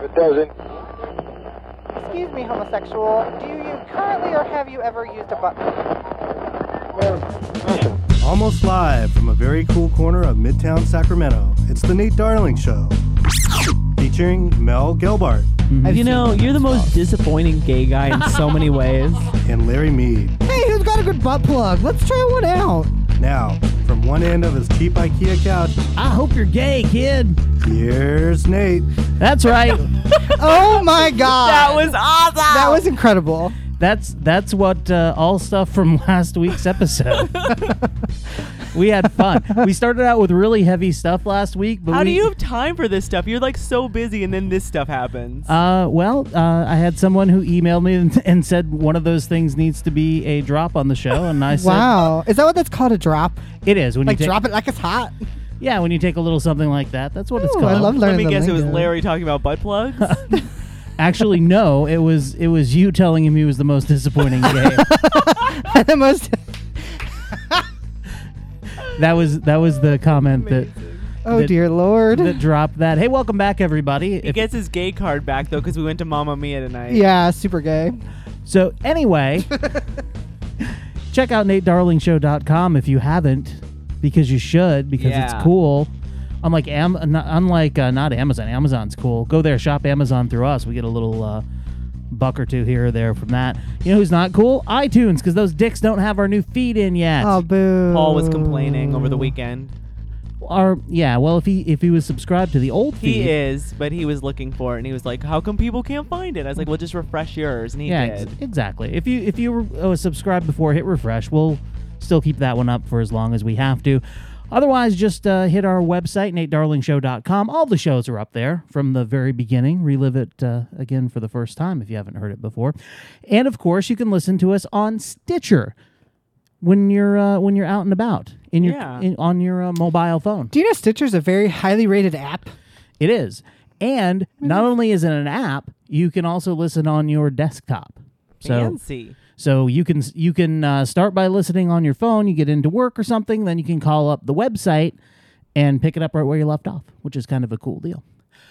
it doesn't. Excuse me, homosexual. Do you currently or have you ever used a butt plug? Almost live from a very cool corner of Midtown Sacramento, it's the Nate Darling Show, featuring Mel Gelbart You know, you're the most disappointing gay guy in so many ways. and Larry Mead. Hey, who's got a good butt plug? Let's try one out. Now, from one end of his cheap IKEA couch, I hope you're gay, kid. here's Nate. That's right. Oh my God. That was awesome. That was incredible. That's what all stuff from last week's episode. We had fun. We started out with really heavy stuff last week, but How do you have time for this stuff? You're like so busy, and then this stuff happens. I had someone who emailed me and said one of those things needs to be a drop on the show, and I said, Wow. Is that what that's called, a drop? "It is when Like you take, drop it like it's hot? yeah, when you take a little something like that. That's what it's Ooh, called." I love Let learning me the guess, it was lingo. Larry talking about butt plugs. Actually, no. It was you telling him he was the most disappointing gay. The most. That was the comment that Oh, that- dear Lord. that dropped that. Hey, welcome back, everybody. He gets his gay card back though, because we went to Mamma Mia tonight. Yeah, super gay. So anyway, check out NateDarlingShow.com if you haven't, because you should, because Yeah. it's cool. Unlike not Amazon. Amazon's cool. Go there, shop Amazon through us. We get a little buck or two here or there from that. You know who's not cool? iTunes, because those dicks don't have our new feed in yet. Oh, boo. Paul was complaining over the weekend. Well, if he was subscribed to the old feed, He is, but he was looking for it, and he was like, "How come people can't find it?" I was like, "Well, just refresh yours," and he yeah, did. exactly. If you were subscribed before, hit refresh. We'll still keep that one up for as long as we have to. Otherwise, just hit our website, NateDarlingShow.com. All the shows are up there from the very beginning. Relive it again for the first time if you haven't heard it before. And, of course, you can listen to us on Stitcher when you're out and about on your mobile phone. Do you know Stitcher's a very highly rated app? It is. And not only is it an app, you can also listen on your desktop. Fancy. So you can start by listening on your phone. You get into work or something, then you can call up the website and pick it up right where you left off, which is kind of a cool deal.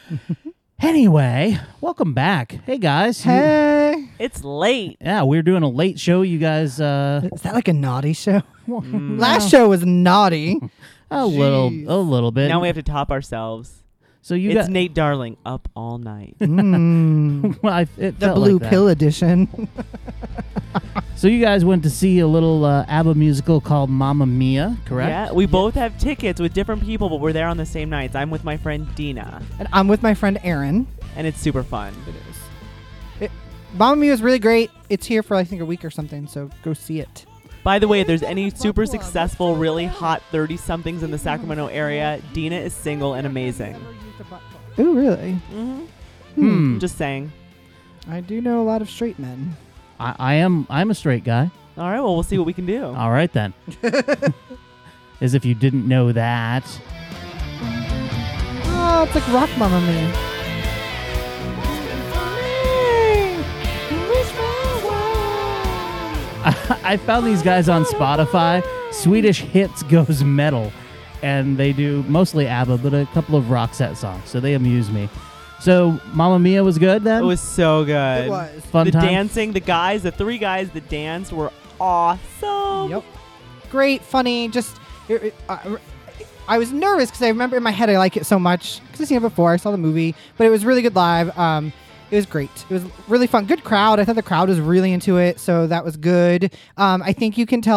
Anyway, welcome back. Hey guys. Hey. It's late. Yeah, we're doing a late show. You guys, Is that like a naughty show? Last show was naughty. a little bit. Now we have to top ourselves. So you It's got Nate Darling up all night. well, it The felt blue like that. pill edition. So you guys went to see a little ABBA musical called Mamma Mia, correct? Yeah, we both have tickets with different people, but we're there on the same nights. I'm with my friend Dina, And I'm with my friend Aaron. and it's super fun. Mamma Mia is really great. It's here for, I think, a week or something, so go see it. By the way, if there's any super successful, really hot 30-somethings in the Sacramento area, Dina is single and amazing. Ooh, really? Just saying. I do know a lot of straight men. I'm a straight guy. All right, well, we'll see what we can do. All right then. As if you didn't know that. Oh, it's like rock Mamma Mia. I found these guys on Spotify. Swedish Hits Goes Metal. And they do mostly ABBA, but a couple of Roxette songs. So they amuse me. So Mamma Mia was good then? It was so good. It was. Fun the time? dancing, the three guys that danced were awesome. Yep. Great, funny, just... I was nervous because I remember in my head I like it so much because I've seen it before. I saw the movie, but it was really good live. It was great. It was really fun. Good crowd. I thought the crowd was really into it, so that was good. I think you can tell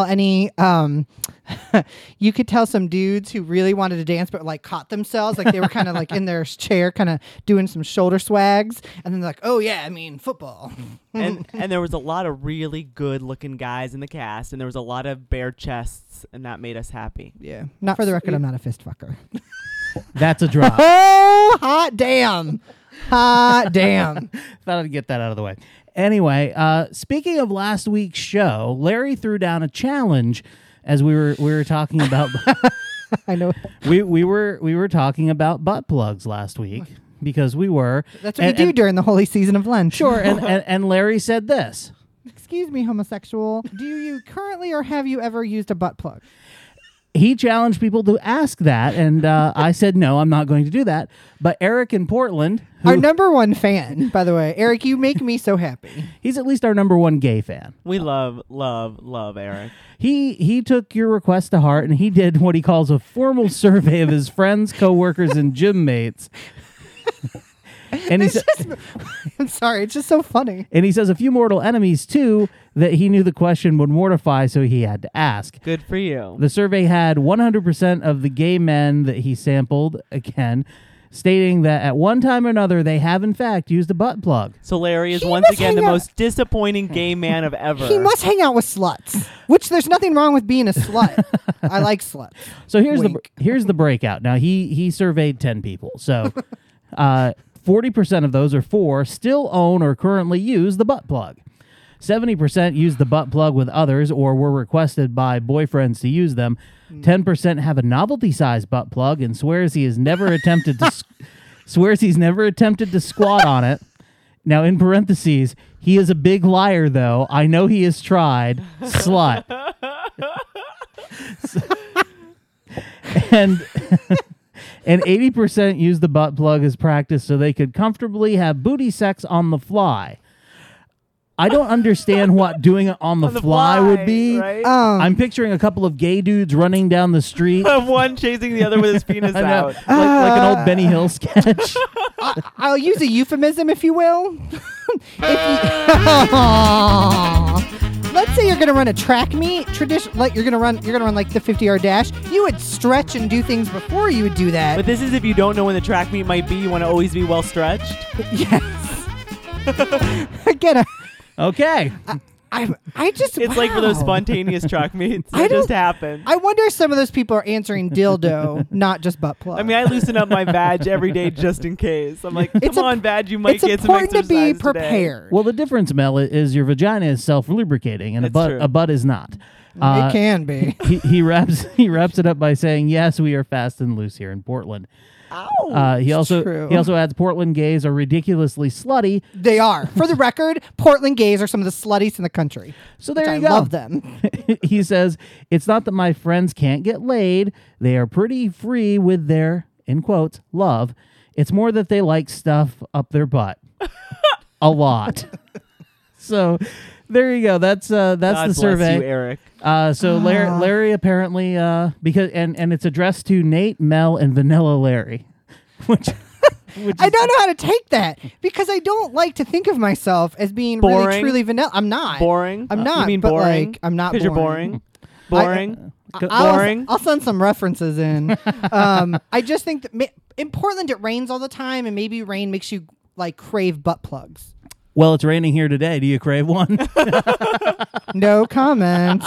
you could tell some dudes who really wanted to dance but like caught themselves, like they were kind of like in their chair, kind of doing some shoulder swags, and then they're like, "Oh yeah, I mean football." and there was a lot of really good looking guys in the cast, and there was a lot of bare chests, and that made us happy. Yeah. Not for the record, I'm not a fist fucker. That's a drop. Oh, hot damn. Hot damn. Thought I'd get that out of the way. Anyway, speaking of last week's show, Larry threw down a challenge as we were talking about I know. we were talking about butt plugs last week because we were. That's what you do during the holy season of Lent. Sure, and Larry said this. Excuse me, homosexual. Do you currently or have you ever used a butt plug? he challenged people to ask that, and I said, no, I'm not going to do that. But Eric in Portland, Our number one fan, by the way. Eric, you make me so happy. he's at least our number one gay fan. We love Eric. He took your request to heart, and he did what he calls a formal survey of his friends, coworkers, and gym mates. And he I'm sorry, it's just so funny. and he says a few mortal enemies too that he knew the question would mortify, so he had to ask. Good for you. The survey had 100% of the gay men that he sampled, again, stating that at one time or another they have in fact used a butt plug. So Larry is He once must again the hang out- most disappointing gay man of ever. He must hang out with sluts, which there's nothing wrong with being a slut. I like sluts. So here's Wink. the breakout. Now he surveyed 10 people. So 40% of those, or 4, still own or currently use the butt plug. 70% use the butt plug with others or were requested by boyfriends to use them. 10% have a novelty-sized butt plug and swears he's never attempted to squat on it. Now, in parentheses, he is a big liar, though. I know he has tried. Slut. And 80% use the butt plug as practice so they could comfortably have booty sex on the fly. I don't understand what doing it on the fly would be. Right? I'm picturing a couple of gay dudes running down the street. One chasing the other with his penis I know, out. like an old Benny Hill sketch. I'll use a euphemism, if you will. Let's say you're gonna run a track meet, like you're gonna run like the 50-yard dash. You would stretch and do things before you would do that. But this is if you don't know when the track meet might be. You want to always be well stretched. Yes. Again, Okay. I just It's like for those wow. spontaneous track meets I that just don't- happen. I wonder if some of those people are answering dildo, not just butt plug. I mean, I loosen up my badge every day just in case. I'm like, It's come on, badge, you might it's get some important to exercise be today. prepared. Well, the difference, Mel, is your vagina is self-lubricating, and That's true. a butt is not. It can be. He wraps it up by saying, "Yes, we are fast and loose here in Portland." He also adds Portland gays are ridiculously slutty. They are. For the record, Portland gays are some of the sluttiest in the country. So there which you I go. love them. He says, "It's not that my friends can't get laid. They are pretty free with their, in quotes, love. It's more that they like stuff up their butt. A lot." So there you go. That's God the bless survey. you, Eric. So Larry apparently because and it's addressed to Nate, Mel, and Vanilla Larry, which I don't know how to take that because I don't like to think of myself as being really Boring? truly vanilla. I'm not. Boring? I'm not. You mean but boring? Like, I'm not Because you're boring. boring. I'll- Boring. I'll send some references in. I just think that in Portland it rains all the time, and maybe rain makes you like crave butt plugs. well, it's raining here today. Do you crave one? No comment.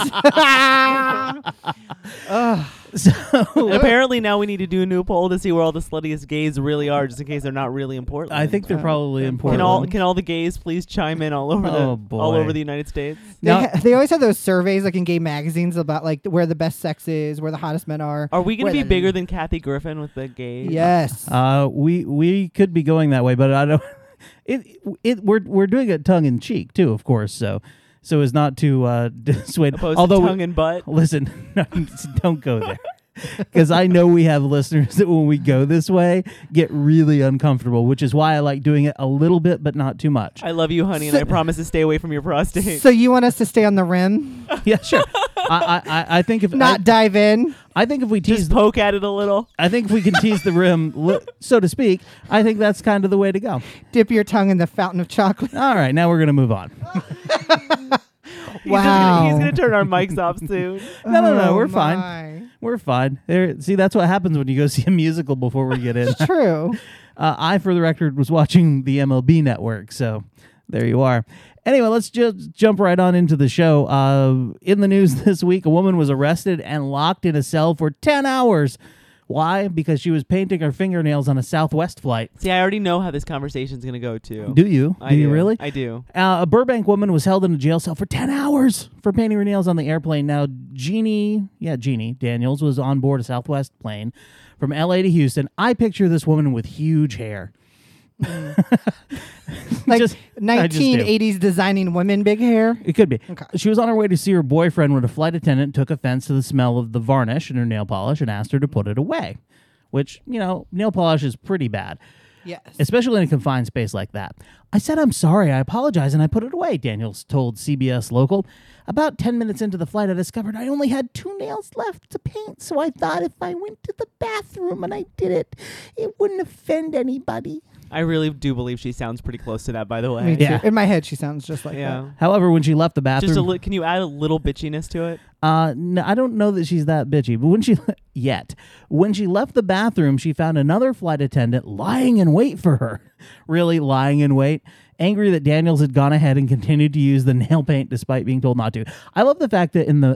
Apparently now we need to do a new poll to see where all the sluttiest gays really are, just in case they're not really in Portland. I think they're probably important. Can all the gays please chime in all over Oh, boy. all over the United States? Now- They always have those surveys like in gay magazines about like where the best sex is, where the hottest men are. Are we going where to be the- bigger than Kathy Griffin with the gays? Yes. we could be going that way, but I don't. We're doing it tongue in cheek too, of course. So as not to dissuade. Opposed Although to tongue and butt. listen, don't go there. Because I know we have listeners that when we go this way get really uncomfortable, which is why I like doing it a little bit, but not too much. I love you, honey, and I promise to stay away from your prostate. So you want us to stay on the rim, Yeah, sure. I think if not dive in? I think if we tease, Just poke at it a little. I think if we can tease the rim, so to speak, I think that's kind of the way to go. Dip your tongue in the fountain of chocolate. All right, now we're gonna move on. He's Wow. going to turn our mics off soon. No, we're Oh, fine. my. We're fine. See, that's what happens when you go see a musical before we get in. True. I, for the record, was watching the MLB Network, so there you are. Anyway, let's just jump right on into the show. In the news this week, a woman was arrested and locked in a cell for 10 hours. Why? Because she was painting her fingernails on a Southwest flight. See, I already know how this conversation's going to go, too. Do you? I do you really? I do. A Burbank woman was held in a jail cell for 10 hours for painting her nails on the airplane. Now, Jeannie Daniels was on board a Southwest plane from L.A. to Houston. I picture this woman with huge hair. Like Just- I just do. 1980s designing women big hair. It could be. Okay. She was on her way to see her boyfriend when a flight attendant took offense to the smell of the varnish in her nail polish and asked her to put it away, which, nail polish is pretty bad, Yes. especially in a confined space like that. I said, I'm sorry, I apologize, and I put it away, Daniels told CBS Local. About 10 minutes into the flight, I discovered I only had 2 nails left to paint, so I thought if I went to the bathroom and I did it, it wouldn't offend anybody. I really do believe she sounds pretty close to that, by the way. Me too. Yeah. In my head, she sounds just like Yeah. However, when she left the bathroom... Just can you add a little bitchiness to it? No, I don't know that she's that bitchy, but when she left the bathroom, she found another flight attendant lying in wait for her. Really lying in wait. Angry that Daniels had gone ahead and continued to use the nail paint despite being told not to. I love the fact that in the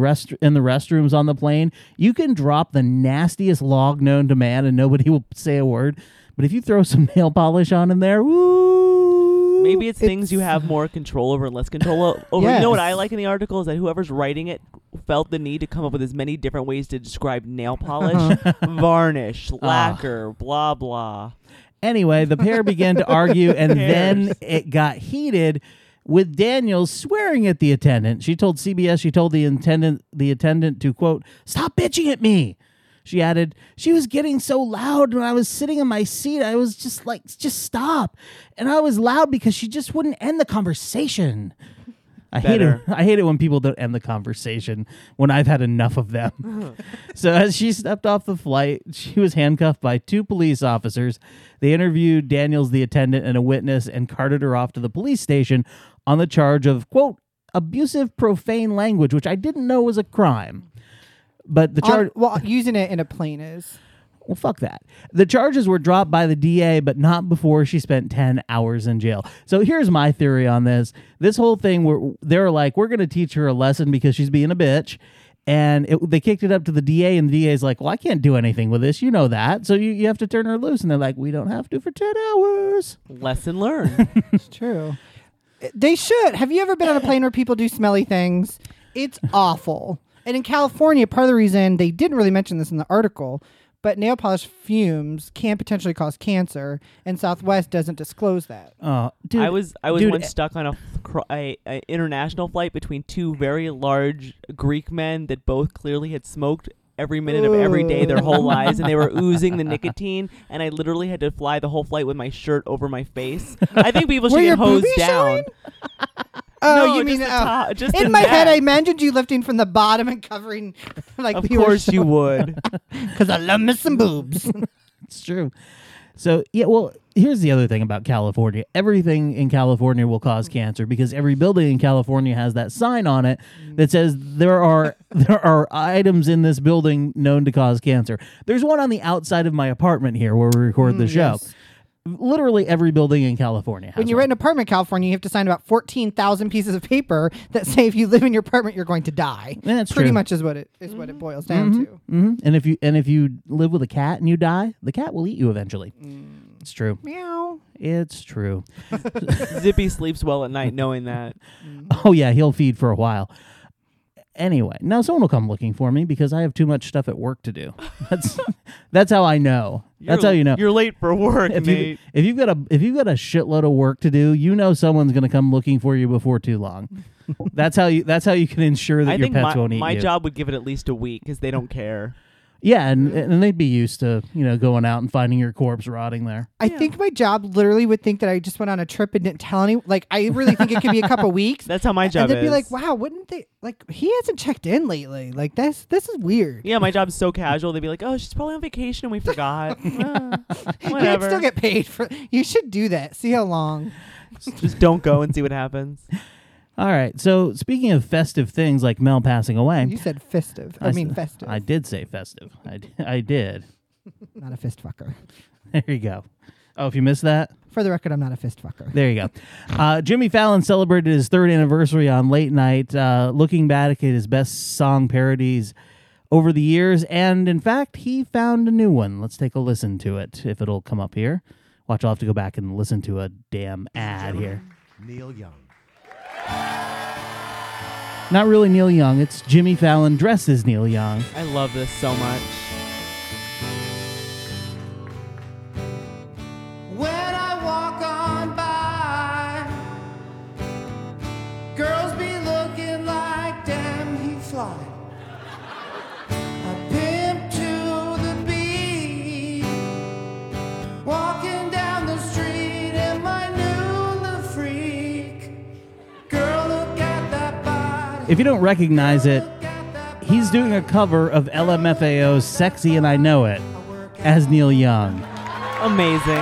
restrooms on the plane, you can drop the nastiest log known to man and nobody will say a word. But if you throw some nail polish on in there, woo! Maybe it's things you have more control over and less control over. Yes. You know what I like in the article is that whoever's writing it felt the need to come up with as many different ways to describe nail polish, varnish, lacquer, blah, blah. Anyway, the pair began to argue, and cares? then it got heated with Daniels swearing at the attendant. She told CBS she told the attendant to, quote, stop bitching at me. She added, she was getting so loud when I was sitting in my seat. I was just like, just stop. And I was loud because she just wouldn't end the conversation. I hate it when people don't end the conversation when I've had enough of them. So as she stepped off the flight, she was handcuffed by 2 police officers. They interviewed Daniels, the attendant, and a witness and carted her off to the police station on the charge of, quote, abusive profane language, which I didn't know was a crime. But the charge... using it in a plane is. Well, fuck that. The charges were dropped by the DA, but not before she spent 10 hours in jail. So here's my theory on this. This whole thing, they're like, we're going to teach her a lesson because she's being a bitch. And they kicked it up to the DA, and the DA's like, well, I can't do anything with this. You know that. So you have to turn her loose. And they're like, we don't have to for 10 hours. Lesson learned. It's true. They should. Have you ever been on a plane where people do smelly things? It's awful. And in California, part of the reason they didn't really mention this in the article, but nail polish fumes can potentially cause cancer, and Southwest doesn't disclose that. Dude, I was dude, once stuck on a international flight between 2 very large Greek men that both clearly had smoked every minute of every day their whole lives, and they were oozing the nicotine, and I literally had to fly the whole flight with my shirt over my face. I think people should Were get your hosed boobies down. showing? Oh, No, you mean just the top, just in the my head? neck. I imagined you lifting from the bottom and covering, like Of course you would. because I love me some boobs. It's true. So, yeah, well, here's the other thing about California. Everything in California will cause cancer because every building in California has that sign on it that says there are items in this building known to cause cancer. There's one on the outside of my apartment here where we record the show. yes. Literally every building in California has When you one. rent an apartment in California, you have to sign about 14,000 pieces of paper that say if you live in your apartment, you're going to die. Yeah, that's Pretty true. much is what it boils down to. And if you live with a cat and you die, the cat will eat you eventually. It's true. Meow. It's true. Zippy sleeps well at night knowing that. Oh yeah, he'll feed for a while. Anyway, now someone will come looking for me because I have too much stuff at work to do. That's how I know. That's how you know. You're late for work, If mate. you've got a shitload of work to do, you know someone's going to come looking for you before too long. That's how you can ensure that I your think pets won't eat my you. job would give it at least a week because they don't care. Yeah, and they'd be used to going out and finding your corpse rotting there. I think my job literally would think that I just went on a trip and didn't tell anyone. Like, I really think it could be a couple weeks. That's how my job and they'd be is. like, wow, wouldn't they? Like, he hasn't checked in lately. Like, this is weird. Yeah, my job's so casual. They'd be like, "Oh, she's probably on vacation and we forgot." You'd Whatever. still get paid for. You should do that. See how long. Just don't go and see what happens. All right. So speaking of festive things like Mel passing away, You said festive. I mean festive. I did say festive. I did. Not a fist fucker. There you go. Oh, if you missed that, For the record, I'm not a fist fucker. there you go. Jimmy Fallon celebrated his 3rd anniversary on Late Night, looking back at his best song parodies over the years, and in fact, he found a new one. Let's take a listen to it, if it'll come up here. Watch, I'll have to go back and listen to a damn ad here. Neil Young. Not really Neil Young, it's Jimmy Fallon dressed as Neil Young. I love this so much. When I If you don't recognize it, he's doing a cover of LMFAO's Sexy and I Know It as Neil Young. Amazing.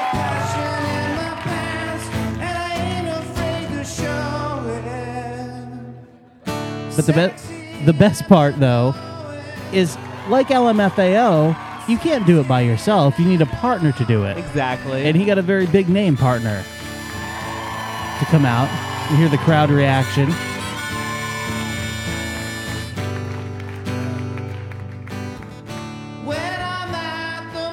But the best part, though, is like LMFAO, you can't do it by yourself. You need a partner to do it. Exactly. And he got a very big name partner to come out. You hear the crowd reaction. When I'm at the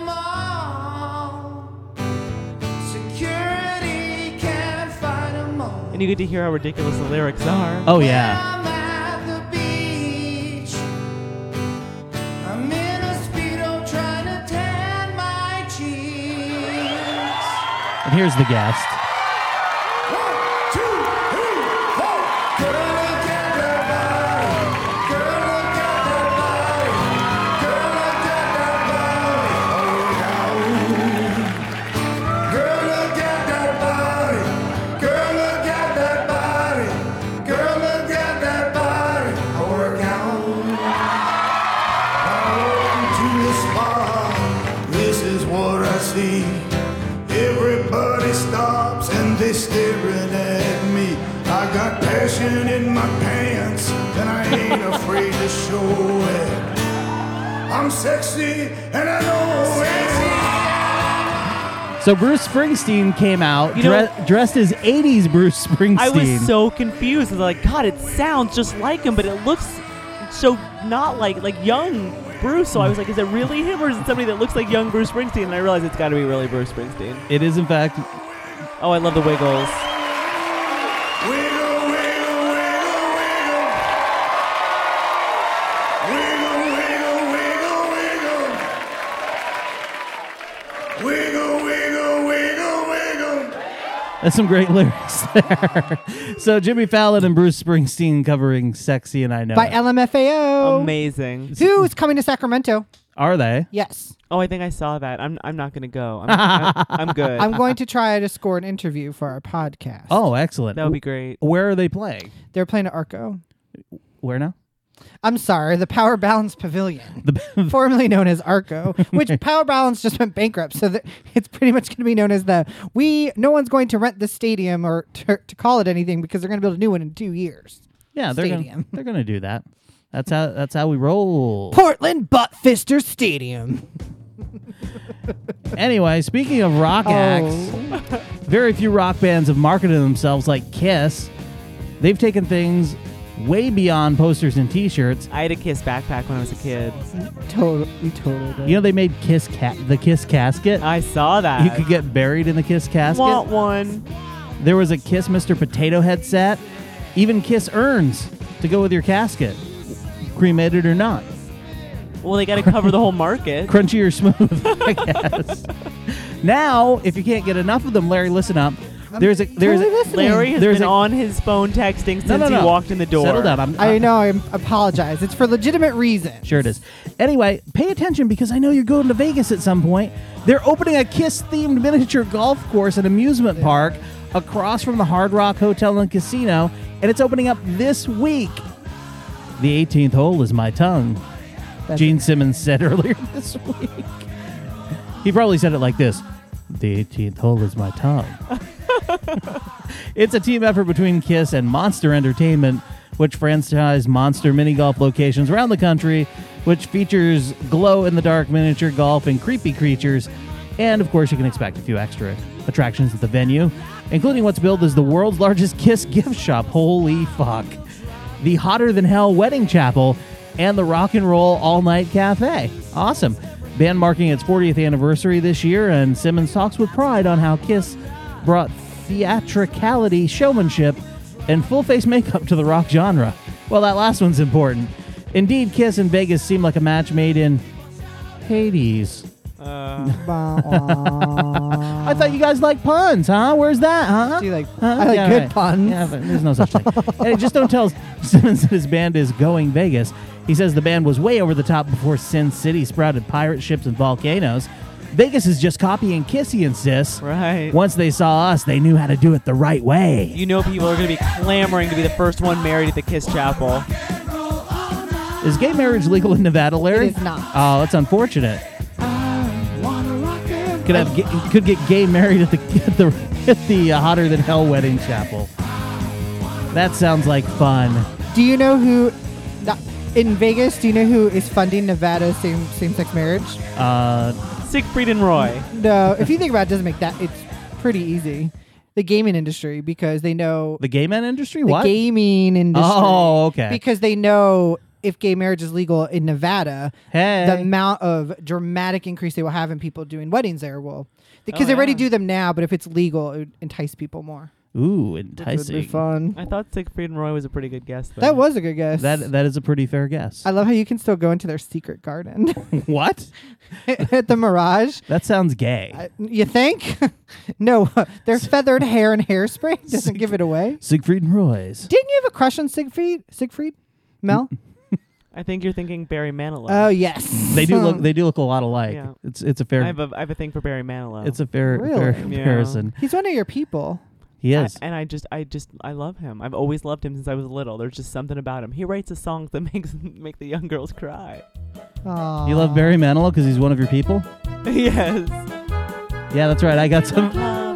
mall, security can't find 'em all. And you get to hear how ridiculous the lyrics are. Oh, yeah. I'm at the beach. I'm in a Speedo trying to tan my cheeks. And here's the guest. 1, 2, 3, 4. Girl, look at that body. Girl, look at that body. Girl, look at that body. Oh, yeah. Girl, look at that body. Girl, look at that body. Girl, look at that body. I work out. I walk into the spa. This is what I see. Everybody stops and they staring at me. I got passion in my pants and I ain't afraid to show it. I'm sexy and I know it. So Bruce Springsteen came out You know- dressed as 80s Bruce Springsteen. I was so confused. I was like, God, it sounds just like him, but it looks so not like young Bruce. So I was like, is it really him or is it somebody that looks like young Bruce Springsteen? And I realized it's got to be really Bruce Springsteen. It is, in fact. Oh, I love the Wiggles. Wiggle, wiggle, wiggle, wiggle. Wiggle, wiggle, wiggle, wiggle. Wiggle, wiggle, wiggle, wiggle. That's some great lyrics there. So Jimmy Fallon and Bruce Springsteen covering Sexy and I Know By It. LMFAO. Amazing. Who's coming to Sacramento? Are they? Yes. Oh, I think I saw that. I'm not gonna go. I'm good. I'm going to try to score an interview for our podcast. Oh, excellent. That would be great. Where are they playing? They're playing at Arco. Where now? I'm sorry, the Power Balance Pavilion, The formerly known as Arco, which Power Balance just went bankrupt, so that it's pretty much going to be known as no one's going to rent the stadium or to call it anything because they're going to build a new one in 2 years. yeah, they're Stadium. gonna do that. That's how we roll. Portland Buttfister Stadium. Anyway, speaking of rock acts, very few rock bands have marketed themselves like Kiss. They've taken things way beyond posters and T-shirts. I had a Kiss backpack when I was a kid. Totally did. You know, they made the Kiss casket. I saw that. You could get buried in the Kiss casket. Want one? There was a Kiss Mr. Potato Head set. Even Kiss urns to go with your casket, cremated or not. Well, they got to cover the whole market. Crunchy or smooth, I guess. Now, if you can't get enough of them, Larry, listen up. There's a Larry has there's been a- on his phone texting since no. he walked in the door. Settle down. I know. I apologize. It's for legitimate reasons. Sure it is. Anyway, pay attention because I know you're going to Vegas at some point. They're opening a Kiss-themed miniature golf course and amusement park across from the Hard Rock Hotel and Casino, and it's opening up this week. The 18th hole is my tongue, Gene Simmons said earlier this week. He probably said it like this. The 18th hole is my tongue. It's a team effort between Kiss and Monster Entertainment, which franchise Monster mini golf locations around the country, which features glow-in-the-dark miniature golf and creepy creatures. And, of course, you can expect a few extra attractions at the venue, including what's billed as the world's largest Kiss gift shop. Holy fuck. The hotter-than-hell wedding chapel, and the rock and roll all-night cafe. Awesome. Band marking its 40th anniversary this year, and Simmons talks with pride on how Kiss brought theatricality, showmanship, and full-face makeup to the rock genre. Well, that last one's important. Indeed, Kiss and Vegas seem like a match made in Hades. I thought you guys like puns, huh? Where's that, huh? Do you like? Huh? I like Yeah, good right. puns. Yeah, but there's no such thing. Hey, just don't tell Simmons that his band is going Vegas. He says the band was way over the top before Sin City sprouted pirate ships and volcanoes. Vegas is just copying Kiss, he insists. Right. Once they saw us, they knew how to do it the right way. You know people are going to be clamoring to be the first one married at the Kiss Chapel. Is gay marriage legal in Nevada, Larry? It is not. Oh, that's unfortunate. Could get gay married at the Hotter Than Hell wedding chapel. That sounds like fun. Do you know who in Vegas? Do you know who is funding Nevada's same-sex marriage? Siegfried and Roy. No, if you think about it, it doesn't make that. It's pretty easy. The gaming industry, because they know The gay man industry? the What? gaming industry. Oh, okay. Because they know if gay marriage is legal in Nevada, Hey. the amount of dramatic increase they will have in people doing weddings there will. Because Oh, they already yeah. do them now, but if it's legal, it would entice people more. Ooh, Which would be enticing. fun. I thought Siegfried and Roy was a pretty good guess, though. That was a good guess. That is a pretty fair guess. I love how you can still go into their secret garden What? at the Mirage. That sounds gay. You think? No, their feathered hair and hairspray doesn't give it away. Siegfried and Roy's. Didn't you have a crush on Siegfried? Mel? I think you're thinking Barry Manilow. Oh yes. They do look a lot alike. Yeah. It's a fair I have a thing for Barry Manilow. it's a fair Really? comparison. He's one of your people. He is. I love him. I've always loved him since I was little. There's just something about him. He writes the songs that make the young girls cry. Aww. You love Barry Manilow because he's one of your people? Yes. Yeah, that's right. I got some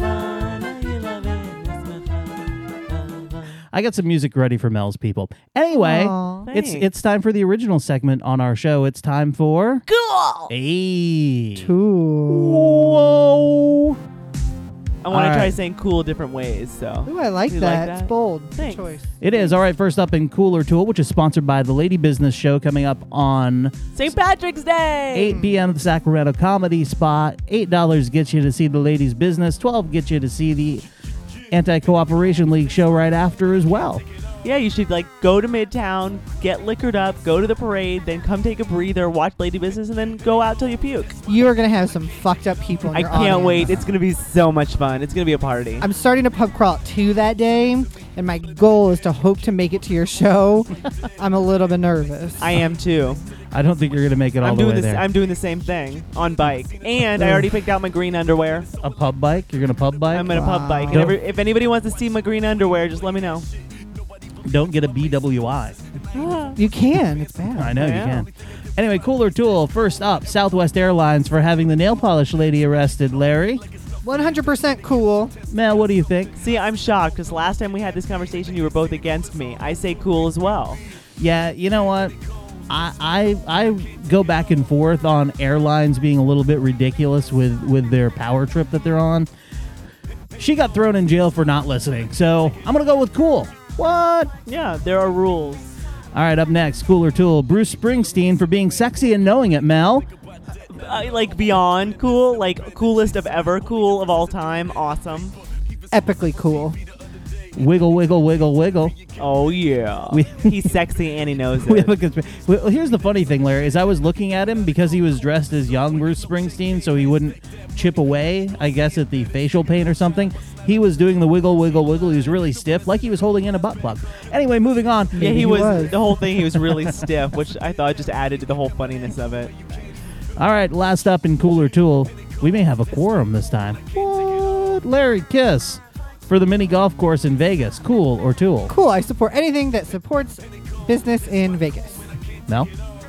music ready for Mel's people. Anyway, Aw. it's time for the original segment on our show. It's time for Cool. Hey. Cool. Whoa. I want to All try right. saying cool different ways. So Ooh, I like You that. like that? It's bold. Good Thanks. choice. It is. All right, first up in Cooler Tool, which is sponsored by the Lady Business Show, coming up on St. Patrick's Day. 8 p.m. at the Sacramento Comedy Spot. $8 gets you to see the Ladies Business. $12 gets you to see the Anti-Cooperation League show right after as well. Yeah, you should go to Midtown, get liquored up, go to the parade, then come take a breather, watch Lady Business, and then go out till you puke. You are going to have some fucked up people in I your can't audience. wait. It's gonna be so much fun. It's gonna be a party. I'm starting a pub crawl at 2 that day, and my goal is to hope to make it to your show. I'm a little bit nervous. I am too. I don't think you're going to make it all I'm the doing way this. there. I'm doing the same thing on bike, and I already picked out my green underwear. A pub bike? You're going to pub bike? I'm gonna pub bike. Wow. And if anybody wants to see my green underwear, just let me know. Don't get a BWI. You can. It's bad. I know Yeah. you can. Anyway, Cooler Tool. First up, Southwest Airlines for having the nail polish lady arrested. Larry, 100% cool. Mel, what do you think? See, I'm shocked because last time we had this conversation, you were both against me. I say cool as well. Yeah, you know what? I go back and forth on airlines being a little bit ridiculous with their power trip that they're on. She got thrown in jail for not listening, so I'm going to go with cool. What? Yeah, there are rules. All right, up next, Cooler Tool. Bruce Springsteen for being sexy and knowing it, Mel. Beyond cool, coolest of ever, cool of all time, awesome. Epically cool. Wiggle, wiggle, wiggle, wiggle. Oh yeah, he's sexy and he knows We it. have a well, here's the funny thing, Larry, is I was looking at him because he was dressed as young Bruce Springsteen, so he wouldn't chip away, I guess, at the facial paint or something. He was doing the wiggle, wiggle, wiggle. He was really stiff, like he was holding in a butt plug. Anyway, moving on. Yeah, Maybe he he was. was. The whole thing, he was really stiff, which I thought just added to the whole funniness of it. All right, last up in Cooler Tool. We may have a quorum this time. What? Larry Kiss for the mini golf course in Vegas. Cool or Tool? Cool. I support anything that supports business in Vegas. No?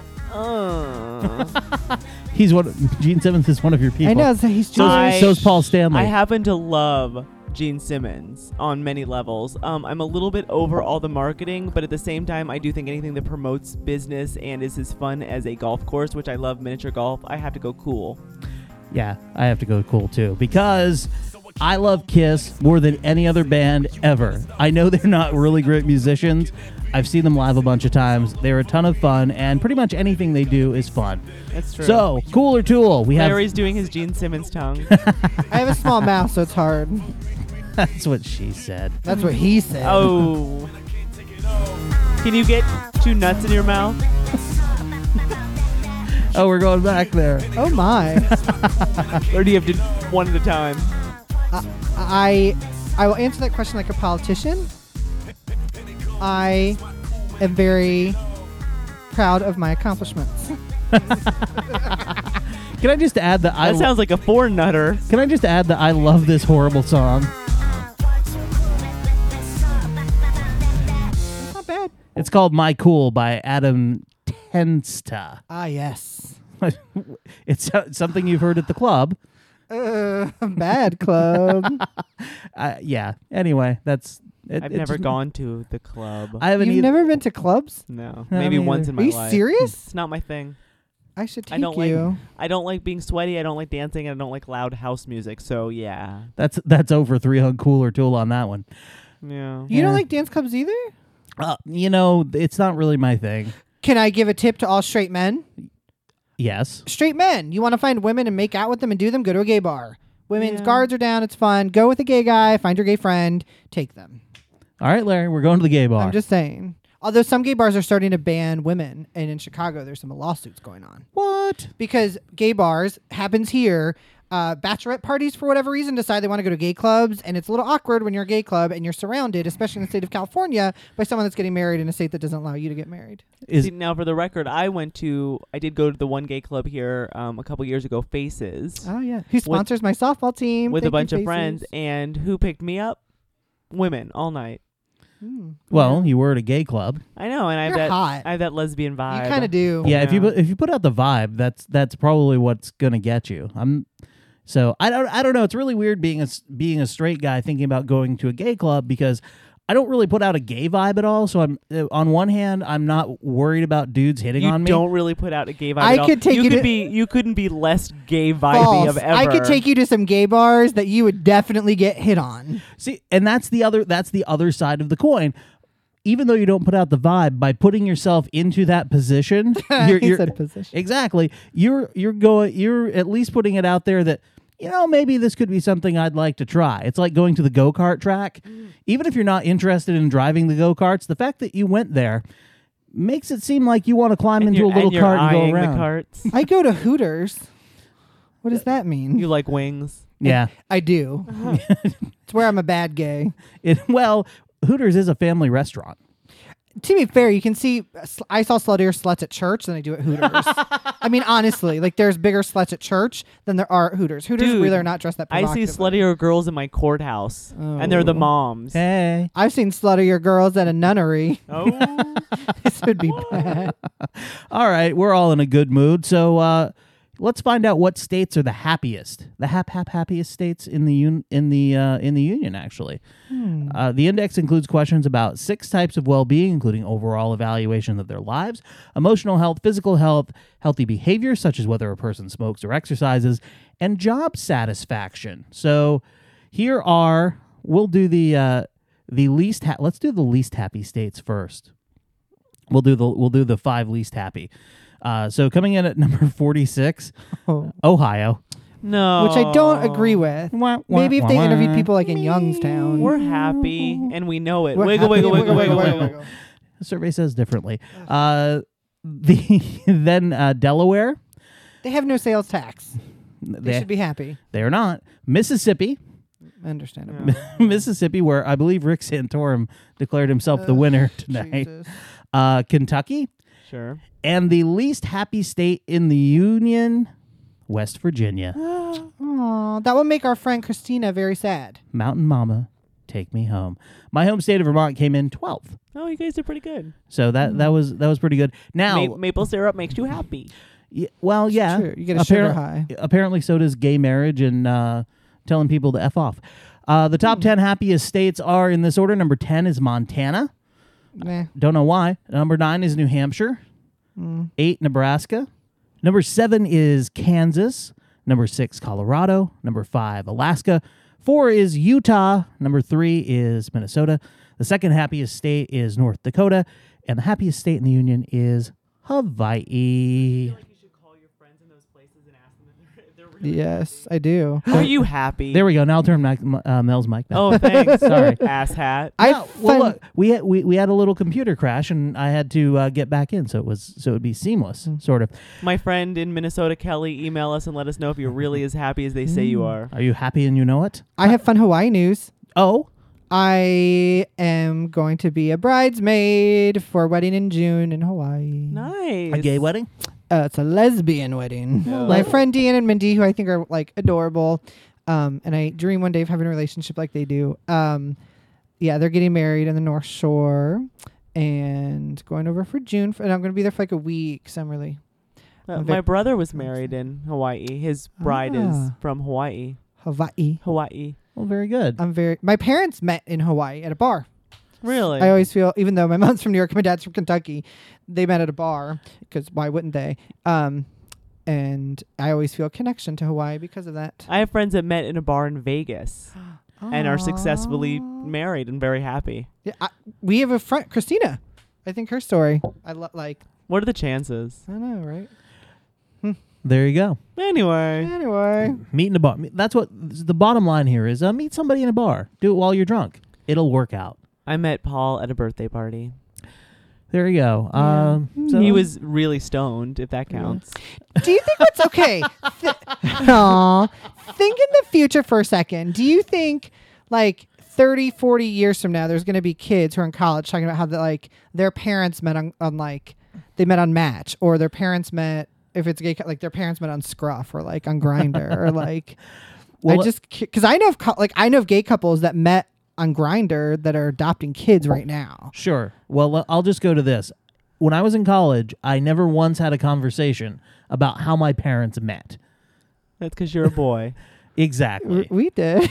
Uh, He's one. Gene Simmons is one of your people. I know. So he's So, just. so's Paul Stanley. I happen to love Gene Simmons on many levels. I'm a little bit over all the marketing, but at the same time, I do think anything that promotes business and is as fun as a golf course, which I love miniature golf, I have to go cool. Yeah, I have to go cool too because I love Kiss more than any other band ever. I know they're not really great musicians. I've seen them live a bunch of times. They're a ton of fun, and pretty much anything they do is fun. That's true. So, Cool or Tool? We have. Larry's doing his Gene Simmons tongue. I have a small mouth, so it's hard. That's what she said. That's what he said. Oh. Can you get 2 nuts in your mouth? Oh, we're going back there. Oh my. Or do you have to one at a time? I will answer that question like a politician. I am very proud of my accomplishments. Can I just add that That sounds like a foreign nutter. Can I just add that I love this horrible song? Not bad. It's called My Cool by Adam Tensta. Ah, yes. It's something you've heard at the club. Bad club. Yeah. Anyway, that's. I've never gone to the club. I haven't. You've never been to clubs? No, No, maybe me once either. in my Are you life. serious? It's not my thing. I should take I don't you. like. I don't like being sweaty. I don't like dancing. I don't like loud house music. So yeah, That's over 3 on Cool or Tool on that one. yeah. You Yeah. don't like dance clubs either? It's not really my thing. Can I give a tip to all straight men? Yes. Straight men. You want to find women and make out with them and do them? Go to a gay bar. Women's Yeah. guards are down. It's fun. Go with a gay guy. Find your gay friend. Take them. All right, Larry, we're going to the gay bar. I'm just saying. Although some gay bars are starting to ban women, and in Chicago there's some lawsuits going on What? because gay bars happens here. Bachelorette parties, for whatever reason, decide they want to go to gay clubs, and it's a little awkward when you're a gay club and you're surrounded, especially in the state of California, by someone that's getting married in a state that doesn't allow you to get married. See, now, for the record, I did go to the one gay club here a couple years ago, Faces, Oh yeah, who sponsors my softball team with Thank a bunch you, of friends, Faces. and who picked me up? Women all night. Well, you were at a gay club. I know, and I have You're that. hot. I have that lesbian vibe. You kind of do. Yeah, Yeah. if you put out the vibe, that's probably what's gonna get you. I don't know. It's really weird being a straight guy thinking about going to a gay club because I don't really put out a gay vibe at all. So I'm on one hand, I'm not worried about dudes hitting You on me. don't really put out a gay vibe. I at all. could take you to- You couldn't be less gay vibey False. of ever. I could take you to some gay bars that you would definitely get hit on. See, and that's the other side of the coin. Even though you don't put out the vibe, by putting yourself into that position, He said position. exactly. You're at least putting it out there that maybe this could be something I'd like to try. It's like going to the go-kart track. Even if you're not interested in driving the go-karts, the fact that you went there makes it seem like you want to climb into a little you're cart and go eyeing around. the carts. I go to Hooters. What does that mean? You like wings? Yeah. I do. It's where I'm a bad gay. Hooters is a family restaurant. To be fair, you can see I saw sluttier sluts at church than I do at Hooters. I mean, honestly, like there's bigger sluts at church than there are at Hooters. Hooters Dude, really are not dressed that I see provocatively. sluttier girls in my courthouse, and they're the moms. Hey. I've seen sluttier girls at a nunnery. Oh, This would be bad. All right, we're all in a good mood. So let's find out what states are the happiest. The happiest states in the union. Actually, the index includes questions about 6 types of well-being, including overall evaluation of their lives, emotional health, physical health, healthy behavior such as whether a person smokes or exercises, and job satisfaction. So we'll do the least. Let's do the least happy states first. We'll do the 5 least happy. So coming in at number 46, Ohio. no. Which I don't agree with. Maybe if they interviewed people like in Youngstown. We're happy, and we know it. We're Wiggle, happy. wiggle, wiggle, wiggle, wiggle. The survey says differently. Then Delaware. They have no sales tax. They They, should be happy. they are not. Mississippi. Understandable. Mississippi, where I believe Rick Santorum declared himself the winner tonight. Jesus. Kentucky. Sure. And the least happy state in the union, West Virginia. Aw, that will make our friend Christina very sad. Mountain Mama, take me home. My home state of Vermont came in 12th. Oh, you guys did pretty good. So that was pretty good. Now, Maple syrup makes you happy. yeah. True. You get a sugar high. Apparently, so does gay marriage and telling people to F off. The top 10 happiest states are in this order. Number 10 is Montana. Nah. Don't know why. Number 9 is New Hampshire. 8, Nebraska. Number 7 is Kansas. Number 6, Colorado. Number 5, Alaska. 4 is Utah. Number 3 is Minnesota. The second happiest state is North Dakota. And the happiest state in the union is Hawaii. You should call your friends in those places and ask them if they're really Yes, I do. Are you happy? There we go. Now I'll turn Mel's mic back. Oh, thanks. Sorry. Ass hat. No, well, look, we had a little computer crash, and I had to get back in, so it would be seamless, sort of. My friend in Minnesota, Kelly, email us and let us know if you're really as happy as they say you are. Are you happy and you know it? I have fun Hawaii news. Oh, I am going to be a bridesmaid for a wedding in June in Hawaii. Nice. a gay wedding? It's a lesbian wedding. My friend Deanne and Mindy, who I think are like adorable, and I dream one day of having a relationship like they do. Yeah, they're getting married in the North Shore and going over for June. And I'm going to be there for like a week. So I'm really... my brother was married in Hawaii. His bride is from Hawaii. Hawaii. Well, very good. My parents met in Hawaii at a bar. Really? I always feel, even though my mom's from New York and my dad's from Kentucky, they met at a bar because why wouldn't they? And I always feel a connection to Hawaii because of that. I have friends that met in a bar in Vegas and are successfully married and very happy. Yeah, we have a friend, Christina. I think her story. What are the chances? I know, right? There you go. Anyway. Meet in a bar. That's what the bottom line here is. Meet somebody in a bar. Do it while you're drunk. It'll work out. I met Paul at a birthday party. There you go. So He was really stoned, if that counts. Do you think that's okay? Think in the future for a second. Do you think like 30, 40 years from now, there's going to be kids who are in college talking about how their parents met on they met on Match, or their parents met, if it's gay, like their parents met on Scruff or like on Grindr or like, because I know of gay couples that met on Grindr that are adopting kids right now. Sure. Well, I'll just go to this. When I was in college, I never once had a conversation about how my parents met. That's because you're a boy. Exactly. We did.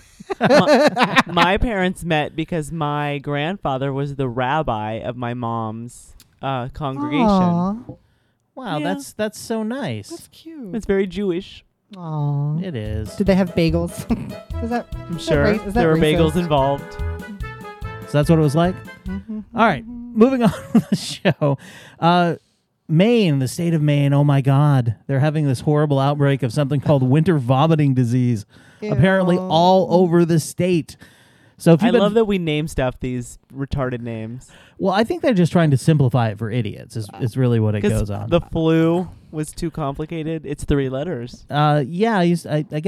My parents met because my grandfather was the rabbi of my mom's congregation. Aww. Wow, Yeah. that's so nice. That's cute. It's very Jewish. Aww. It is. Did they have bagels? I'm sure there were bagels involved. So that's what it was like? All right, moving on to the show. Maine, the state of Maine, oh my God. They're having this horrible outbreak of something called winter vomiting disease, apparently all over the state. So if I love that we name stuff these retarded names. Well, I think they're just trying to simplify it for idiots, is really what it goes on. The flu was too complicated. It's 3 letters. Yeah, I used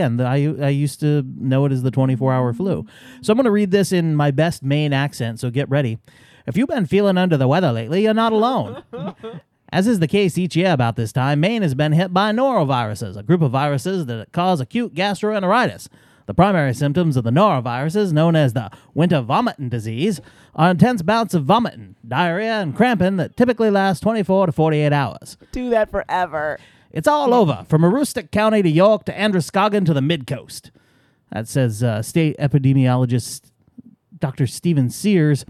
to know it as the 24-hour flu. So I'm going to read this in my best Maine accent, so get ready. If you've been feeling under the weather lately, you're not alone. As is the case each year about this time, Maine has been hit by noroviruses, a group of viruses that cause acute gastroenteritis. The primary symptoms of the noroviruses, known as the winter vomiting disease, are intense bouts of vomiting, diarrhea, and cramping that typically last 24 to 48 hours. Do that forever. It's all over, from Aroostook County to York to Androscoggin to the Mid-Coast. That says state epidemiologist Dr. Stephen Sears.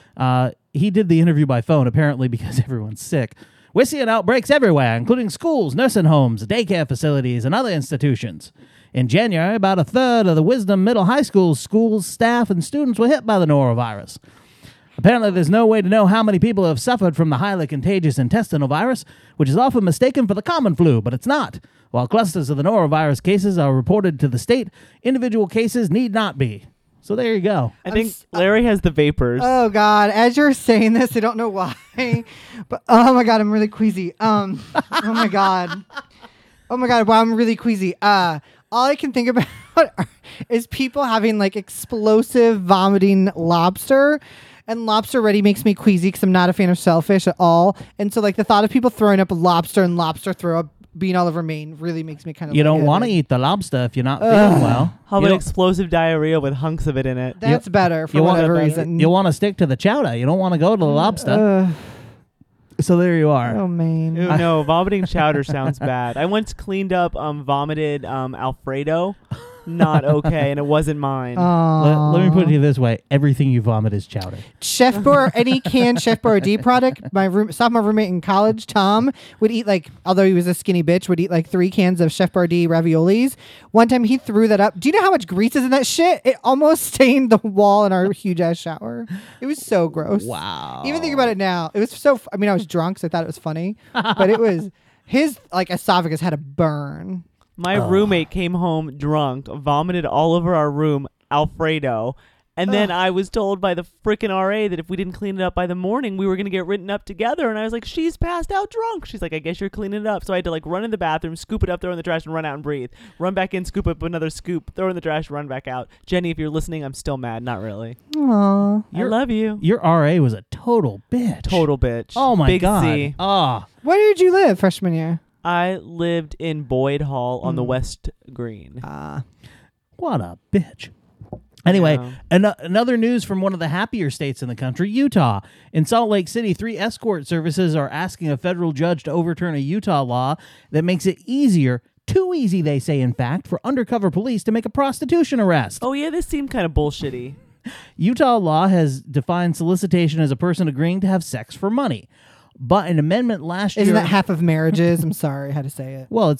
He did the interview by phone, apparently because everyone's sick. We're seeing outbreaks everywhere, including schools, nursing homes, daycare facilities, and other institutions. In January, about a third of the Wisdom Middle High School's staff, and students were hit by the norovirus. Apparently, there's no way to know how many people have suffered from the highly contagious intestinal virus, which is often mistaken for the common flu, but it's not. While clusters of the norovirus cases are reported to the state, individual cases need not be. So there you go. I think Larry has the vapors. Oh God! As you're saying this, I don't know why, but oh my God, I'm really queasy. Oh my God. Wow, I'm really queasy. All I can think about is people having like explosive vomiting lobster. And lobster already makes me queasy because I'm not a fan of shellfish at all. And so like the thought of people throwing up lobster and lobster throw up being all over Maine really makes me kind of... You don't want to eat the lobster if you're not feeling well. How about explosive diarrhea with hunks of it in it? That's better for whatever reason. You want to stick to the chowder. You don't want to go to the lobster. So there you are. Oh, Maine. Ew, no, vomiting chowder sounds bad. I once cleaned up vomited Alfredo. Not okay, and it wasn't mine. Let me put it to you this way. Everything you vomit is chowder. Chef Bar, any canned Chef Boyardee product. My sophomore roommate in college, Tom, would eat although he was a skinny bitch, would eat 3 cans of Chef Boyardee raviolis. One time he threw that up. Do you know how much grease is in that shit? It almost stained the wall in our huge ass shower. It was so gross. Wow. Even think about it now. It was so, I was drunk, so I thought it was funny. But it was, his esophagus had a burn. My roommate came home drunk, vomited all over our room, Alfredo, and then I was told by the frickin' RA that if we didn't clean it up by the morning, we were going to get written up together, and I was like, she's passed out drunk. She's like, I guess you're cleaning it up. So I had to run in the bathroom, scoop it up, throw it in the trash, and run out and breathe. Run back in, scoop up another scoop, throw it in the trash, run back out. Jenny, if you're listening, I'm still mad. Not really. Aww. I love you. Your RA was a total bitch. Total bitch. Oh my Big God. C. Where did you live freshman year? I lived in Boyd Hall on the West Green. What a bitch. Anyway, Yeah. another news from one of the happier states in the country, Utah. In Salt Lake City, 3 escort services are asking a federal judge to overturn a Utah law that makes it easier, too easy, they say, in fact, for undercover police to make a prostitution arrest. Oh, yeah, this seemed kind of bullshitty. Utah law has defined solicitation as a person agreeing to have sex for money. But an amendment last Isn't year... that half of marriages? I'm sorry, how to say it. Well,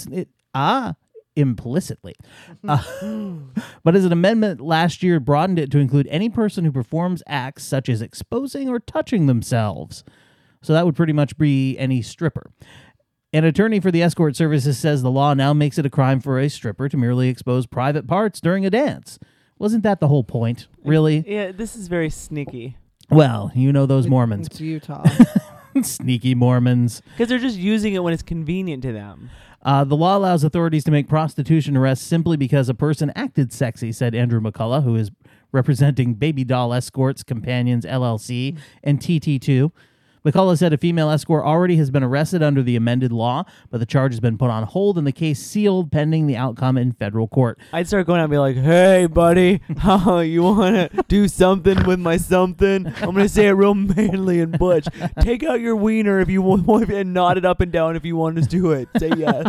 implicitly. But as an amendment last year broadened it to include any person who performs acts such as exposing or touching themselves. So that would pretty much be any stripper. An attorney for the escort services says the law now makes it a crime for a stripper to merely expose private parts during a dance. Wasn't that the whole point, really? Yeah, this is very sneaky. Well, you know those Mormons. It's Utah. Sneaky Mormons. Because they're just using it when it's convenient to them. The law allows authorities to make prostitution arrests simply because a person acted sexy, said Andrew McCullough, who is representing Baby Doll Escorts, Companions, LLC, and TT2. McCullough said a female escort already has been arrested under the amended law, but the charge has been put on hold and the case sealed pending the outcome in federal court. I'd start going out and be like, hey, buddy, you want to do something with my something? I'm going to say it real manly and butch. Take out your wiener if you want and nod it up and down if you want to do it. Say yes.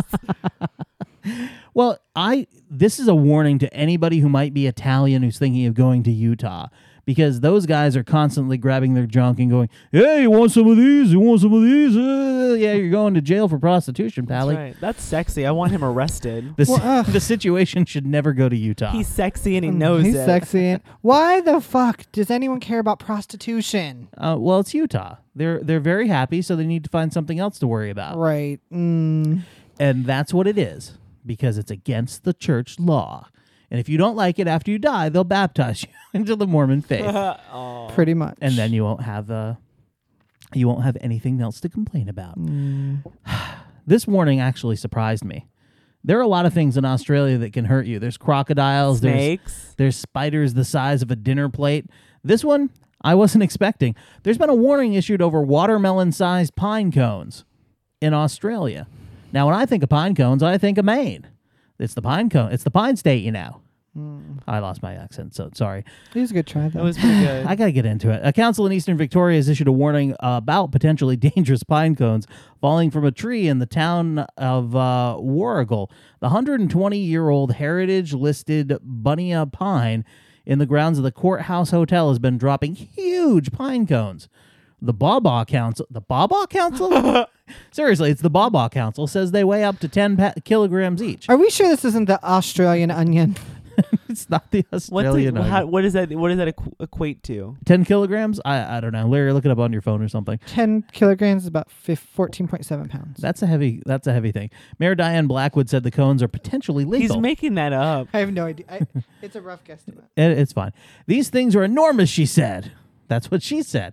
Well, this is a warning to anybody who might be Italian who's thinking of going to Utah, because those guys are constantly grabbing their junk and going, hey, you want some of these? You want some of these? Yeah, you're going to jail for prostitution, Pally. That's right. That's sexy. I want him arrested. The situation should never go to Utah. He's sexy and he knows He's it. sexy. And why the fuck does anyone care about prostitution? Well, it's Utah. They're very happy, so they need to find something else to worry about. Right. And that's what it is, because it's against the church law. And if you don't like it after you die, they'll baptize you into the Mormon faith. Pretty much. And then you won't have anything else to complain about. This warning actually surprised me. There are a lot of things in Australia that can hurt you. There's crocodiles, Snakes. there's spiders the size of a dinner plate. This one I wasn't expecting. There's been a warning issued over watermelon-sized pine cones in Australia. Now, when I think of pine cones, I think of Maine. It's the pine cone. It's the pine state, you know. I lost my accent, so sorry. It was a good try, though. That was pretty good. I got to get into it. A council in Eastern Victoria has issued a warning about potentially dangerous pine cones falling from a tree in the town of Warrigal. The 120-year-old heritage-listed Bunya pine in the grounds of the Courthouse Hotel has been dropping huge pine cones. The Baw Council? Seriously, it's the Baw Council says they weigh up to 10 kilograms each. Are we sure this isn't the Australian onion? It's not the Australian onion. What does that equate to? 10 kilograms? I don't know. Larry, look it up on your phone or something. 10 kilograms is about 14.7 pounds. That's a heavy thing. Mayor Diane Blackwood said the cones are potentially legal. He's making that up. I have no idea. It's a rough guesstimate. It's fine. These things are enormous, she said. That's what she said.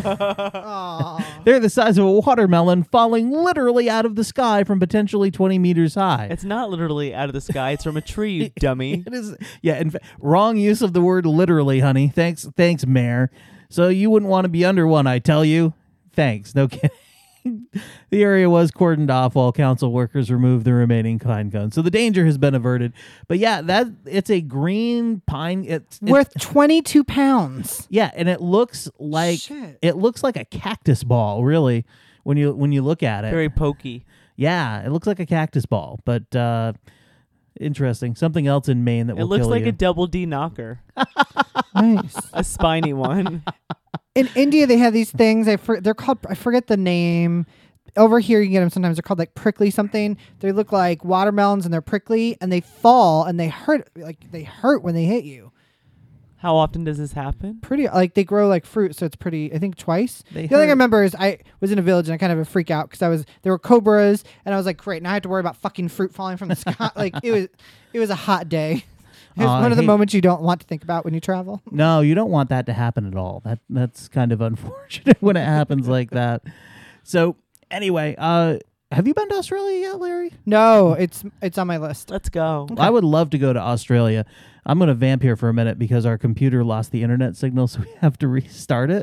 They're the size of a watermelon falling literally out of the sky from potentially 20 meters high. It's not literally out of the sky. It's from a tree, you dummy. It is. Yeah, in fact, wrong use of the word literally, honey. Thanks, Mayor. So you wouldn't want to be under one, I tell you. Thanks. No kidding. The area was cordoned off while council workers removed the remaining pine cones. So the danger has been averted. But yeah, it's a green pine. It's worth 22 pounds. Yeah, and it looks like a cactus ball, really, when you look at it. Very pokey. Yeah, it looks like a cactus ball, but interesting. Something else in Maine that will kill you. It looks like a double D knocker. Nice. A spiny one. In India, they have these things. They're called, I forget the name. Over here, you get them sometimes. They're called like prickly something. They look like watermelons and they're prickly and they fall and they hurt. Like they hurt when they hit you. How often does this happen? Pretty, like they grow like fruit, so it's pretty. I think twice. The only thing I remember is I was in a village and I kind of a freak out because there were cobras and I was like, great, now I have to worry about fucking fruit falling from the sky. Like it was a hot day. It's one of the moments you don't want to think about when you travel. No, you don't want that to happen at all. That's kind of unfortunate when it happens like that. So anyway, have you been to Australia yet, Larry? No, it's on my list. Let's go. I would love to go to Australia. I'm going to vamp here for a minute because our computer lost the internet signal, so we have to restart it.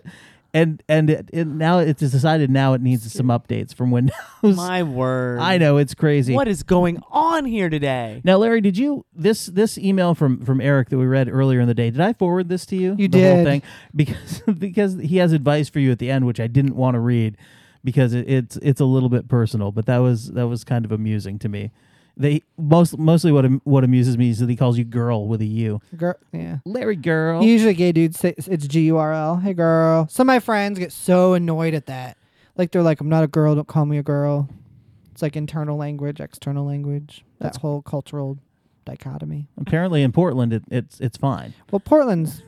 and now it's decided now it needs some updates from Windows. My word. I know, it's crazy. What is going on here today? Now, Larry, did you this email from Eric that we read earlier in the day? Did I forward this to you? You the whole did. thing? Because he has advice for you at the end, which I didn't want to read because it's a little bit personal. But that was kind of amusing to me. They mostly what amuses me is that he calls you girl with a U. Girl, yeah. Larry girl. Usually gay dudes say it's G-U-R-L. Hey, girl. Some of my friends get so annoyed at that. Like, they're like, I'm not a girl. Don't call me a girl. It's like internal language, external language. That whole cultural dichotomy. Apparently in Portland it's fine. Well, Portland's,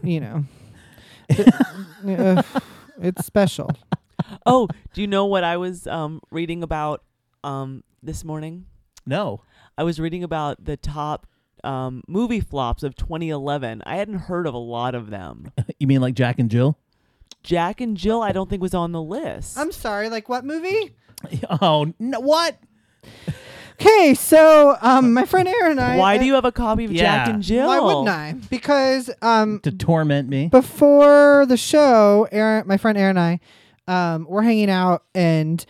it's special. Oh, do you know what I was reading about this morning? No. I was reading about the top movie flops of 2011. I hadn't heard of a lot of them. You mean like Jack and Jill? Jack and Jill, I don't think was on the list. I'm sorry, like what movie? Oh, no, what? Okay, so my friend Aaron and I... Why do you have a copy of Jack Yeah. and Jill? Why wouldn't I? Because To torment me. before the show, my friend Aaron and I were hanging out, and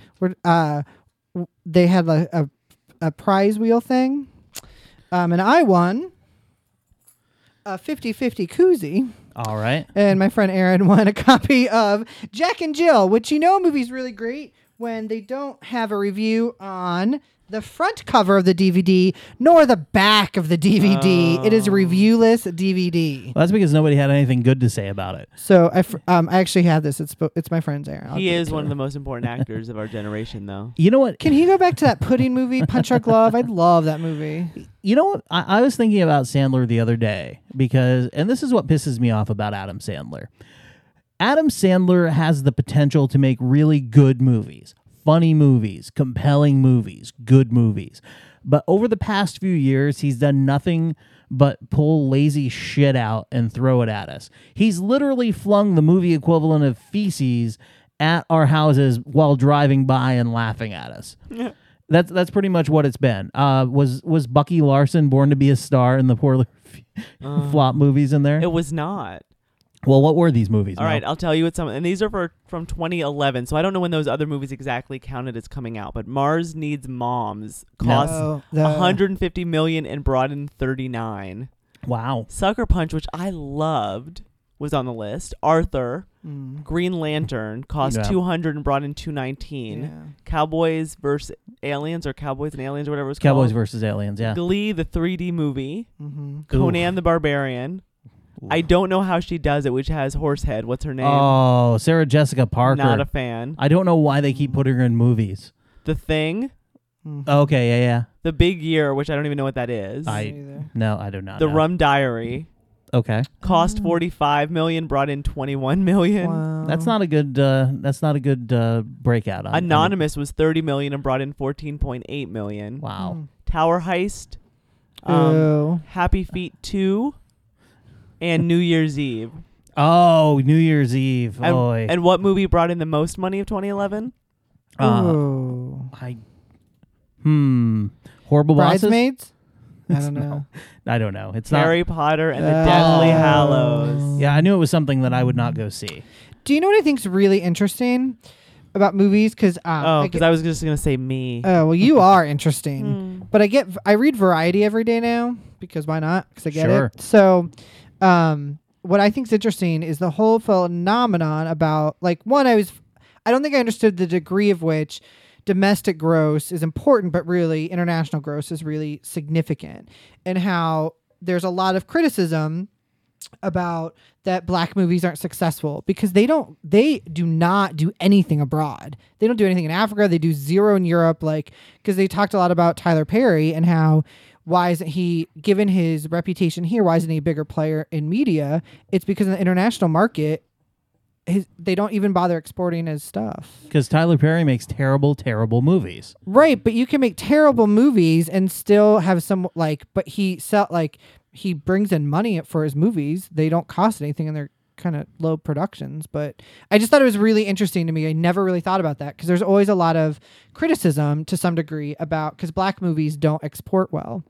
they had a prize wheel thing, and I won a 50-50 koozie, All right. and my friend Aaron won a copy of Jack and Jill, which a movie's really great when they don't have a review on the front cover of the DVD nor the back of the DVD. It is a reviewless DVD. Well, that's because nobody had anything good to say about it. So I actually had this. It's my friend's Aaron. I'll He give it is to one of her. the most important actors of our generation, though. You know what? Can he go back to that pudding movie, Punch Our Glove? I'd love that movie. You know what? I was thinking about Sandler the other day and this is what pisses me off about Adam Sandler. Adam Sandler has the potential to make really good movies, funny movies, compelling movies, good movies. But over the past few years, he's done nothing but pull lazy shit out and throw it at us. He's literally flung the movie equivalent of feces at our houses while driving by and laughing at us. That's pretty much what it's been. Was Bucky Larson Born to Be a Star in the poor flop movies in there? It was not. Well, what were these movies? All right, I'll tell you what some, and these are from 2011, so I don't know when those other movies exactly counted as coming out. But Mars Needs Moms cost $150 million and brought in 39. Wow. Sucker Punch, which I loved, was on the list. Arthur, Green Lantern cost $200 and brought in $219. Yeah. Cowboys vs. Aliens or Cowboys and Aliens or whatever it was Cowboys called. versus Aliens, yeah. Glee, the 3D movie. Mm-hmm. Conan the Barbarian. I don't know how she does it, which has Horsehead. What's her name? Oh, Sarah Jessica Parker. Not a fan. I don't know why they keep putting her in movies. The Thing. Okay, yeah. The Big Year, which I don't even know what that is. No, I do not The know. Rum Diary. Okay. Cost $45 million, brought in $21 million. Wow. That's not a good breakout on Anonymous was $30 million and brought in $14.8 million. Wow. Tower Heist. Ew. Happy Feet 2. And New Year's Eve. Oh, New Year's Eve. Boy. And what movie brought in the most money of 2011? Ooh. Horrible Bosses? Bridesmaids? I don't know. I don't know. It's Harry Potter and the Deathly Hallows. Yeah, I knew it was something that I would not go see. Do you know what I think's really interesting about movies? Because I was just going to say me. Oh, well, you are interesting. But I read Variety every day now because why not? Because I get Sure. it. So what I think is interesting is the whole phenomenon about, like, one, I don't think I understood the degree of which domestic gross is important, but really international gross is really significant, and how there's a lot of criticism about that black movies aren't successful because they do not do anything abroad. They don't do anything in Africa. They do zero in Europe, like, because they talked a lot about Tyler Perry and how, why isn't he, given his reputation here, why isn't he a bigger player in media? It's because in the international market, they don't even bother exporting his stuff. Because Tyler Perry makes terrible, terrible movies. Right, but you can make terrible movies and still have some, like, but he brings in money for his movies. They don't cost anything and they're kind of low productions. But I just thought it was really interesting to me. I never really thought about that because there's always a lot of criticism to some degree about, because black movies don't export well.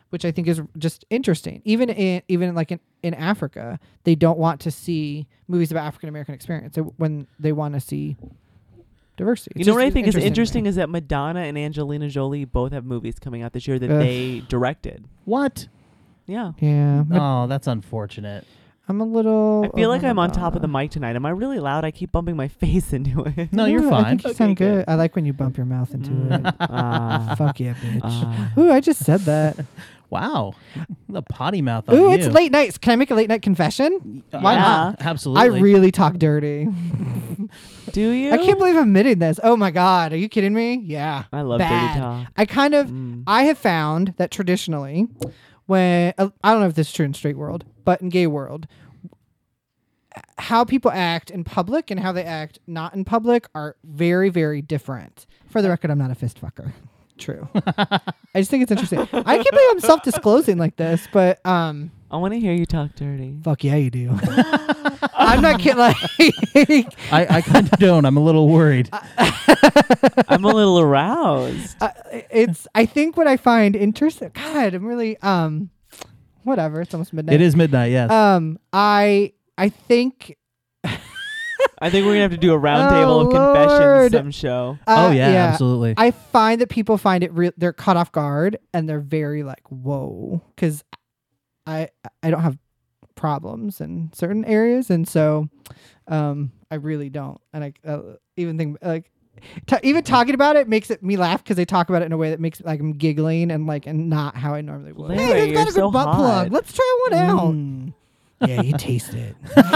which I think is just interesting. Even in Africa, they don't want to see movies about African American experience when they want to see diversity. You know what I think is interesting is that Madonna and Angelina Jolie both have movies coming out this year that they directed. What? Yeah. Yeah. Oh, that's unfortunate. I'm a little. I feel like I'm on top of the mic tonight. Am I really loud? I keep bumping my face into it. No, you're I fine. think you Okay, sound good. good. I like when you bump your mouth into it. Fuck yeah, bitch. Ah. Ooh, I just said that. Wow. The potty mouth on Ooh, you. it's late nights. Can I make a late night confession? Why Yeah. not? Absolutely. I really talk dirty. Do you? I can't believe I'm admitting this. Oh my god, are you kidding me? Yeah. I love Bad. dirty talk. I kind of Mm. I have found that traditionally when I don't know if this is true in straight world, but in gay world, how people act in public and how they act not in public are very, very different. For the record, I'm not a fist fucker. True. I just think it's interesting. I can't believe I'm self-disclosing like this, but I want to hear you talk dirty. fuck yeah, you do. I'm not kidding. Like, I kind of don't. I'm a little worried. I'm a little aroused. I think what I find interesting. God, I'm really whatever. It's almost midnight. It is midnight, yes. I think. I think we're going to have to do a round table of Lord. confessions some show. oh, yeah, absolutely. I find that people find it they're caught off guard and they're very like, whoa, because I don't have problems in certain areas, and so I really don't, and I even think like even talking about it makes me laugh because they talk about it in a way that makes like I'm giggling and not how I normally would. Larry, Hey, they've got you're a good so butt hot. plug. Let's try one out. Yeah, you taste it.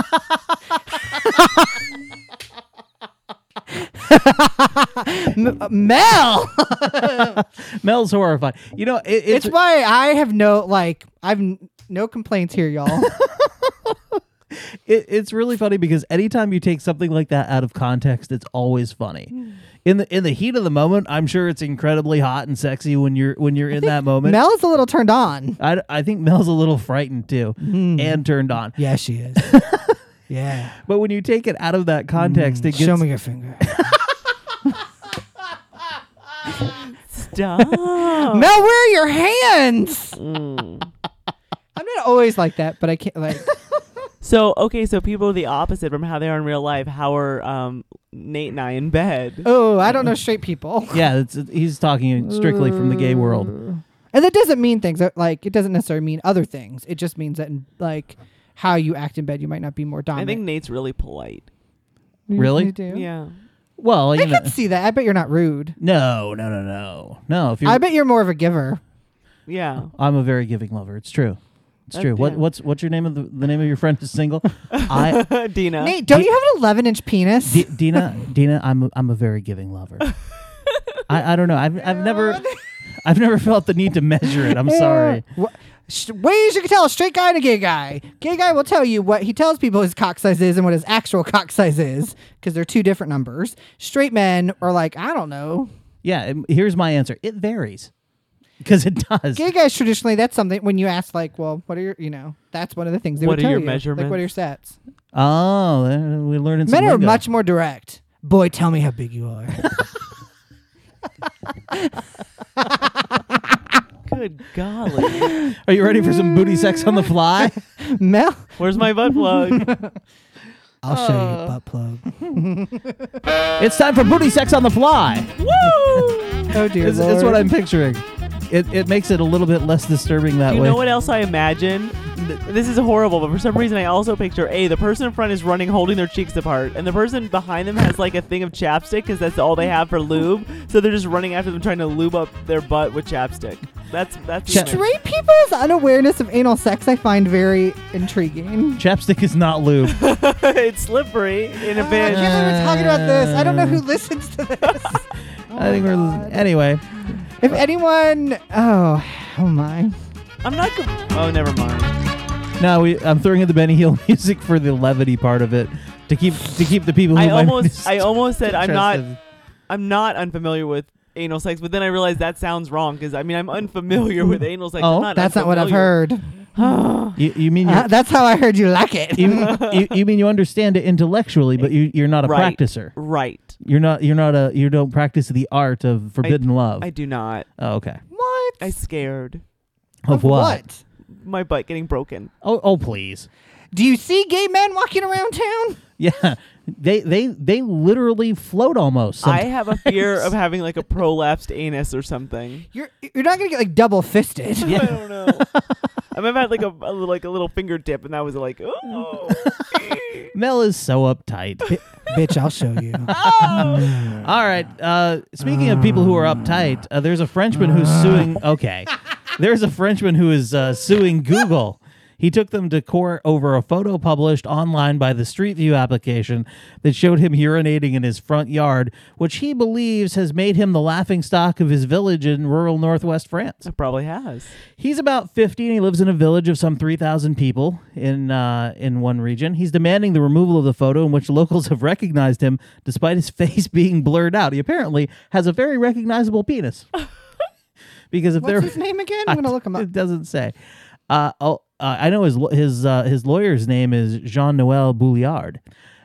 Mel. Mel's horrified. You know, It's why I have no complaints here, y'all. it's really funny because anytime you take something like that out of context, it's always funny. In the heat of the moment, I'm sure it's incredibly hot and sexy when you're in that moment. Mel is a little turned on. I think Mel's a little frightened too and turned on. Yeah, she is. Yeah. But when you take it out of that context, it gets Show me your finger. Stop. Mel, where are your hands? Mm. I'm not always like that, but I can't like. So people are the opposite from how they are in real life. How are Nate and I in bed? Oh, I don't know straight people. yeah. He's talking strictly from the gay world. And that doesn't mean things like it doesn't necessarily mean other things. It just means that in, like how you act in bed, you might not be more I dominant. think Nate's really polite. Really? You do? Yeah. Well, I you know, can see that. I bet you're not rude. no. If you're, I bet you're more of a giver. Yeah. I'm a very giving lover. It's true. It's true. Yeah. What's your name of the name of your friend is single? Dina. Nate, don't you have an 11-inch penis? Dina, I'm a very giving lover. I don't know. I've never felt the need to measure it. I'm sorry. Ways you can tell a straight guy and a gay guy. Gay guy will tell you what he tells people his cock size is and what his actual cock size is because they're two different numbers. Straight men are like, I don't know. Yeah, here's my answer. It varies. Because it does. Gay guys traditionally, that's something when you ask like, well, what are your, that's one of the things they What would are tell your you. measurements? Like, what are your stats? Oh, we're learning some Men are lingo. much more direct. Boy, tell me how big you are. Good golly. Are you ready for some booty sex on the fly? Mel, Where's my butt plug? I'll show you a butt plug. It's time for booty sex on the fly. Woo! Oh dear It's Lord. what I'm picturing. It makes it a little bit less disturbing that You way. know what else I imagine? This is horrible, but for some reason I also picture the person in front is running holding their cheeks apart, and the person behind them has like a thing of chapstick because that's all they have for lube. So they're just running after them trying to lube up their butt with chapstick. That's Straight people's unawareness of anal sex I find very intriguing. Chapstick is not lube. It's slippery in a I bit. can't believe we're talking about this. I don't know who listens to this. I think anyway. If anyone, oh my. I'm not. Oh, never mind. No, I'm throwing in the Benny Hill music for the levity part of it to keep the people who I might almost said I'm interested. not unfamiliar with anal sex, but then I realized that sounds wrong because I mean I'm unfamiliar with anal sex. Oh, I'm not That's not what I've unfamiliar. heard. You mean That's how I heard you like it. you mean you understand it intellectually, but you're not a Right. practicer. Right. You don't practice the art of forbidden love. I do not. Oh, okay. What? I scared. Of what? My butt getting broken. Oh, please. Do you see gay men walking around town? Yeah, they literally float almost. I have a fear of having like a prolapsed anus or something. You're not gonna get like double fisted. I don't know. I've had like a little fingertip, and that was like, oh. Mel is so uptight. Bitch, I'll show you. All right. Speaking of people who are uptight, there's a Frenchman who's suing. Okay, there's a Frenchman who is suing Google. He took them to court over a photo published online by the Street View application that showed him urinating in his front yard, which he believes has made him the laughingstock of his village in rural northwest France. It probably has. He's about 50 and he lives in a village of some 3,000 people in one region. He's demanding the removal of the photo in which locals have recognized him despite his face being blurred out. He apparently has a very recognizable penis. Because if What's his name again? I'm gonna look him up. It doesn't say. I know his lawyer's name is Jean-Noël Bouliard.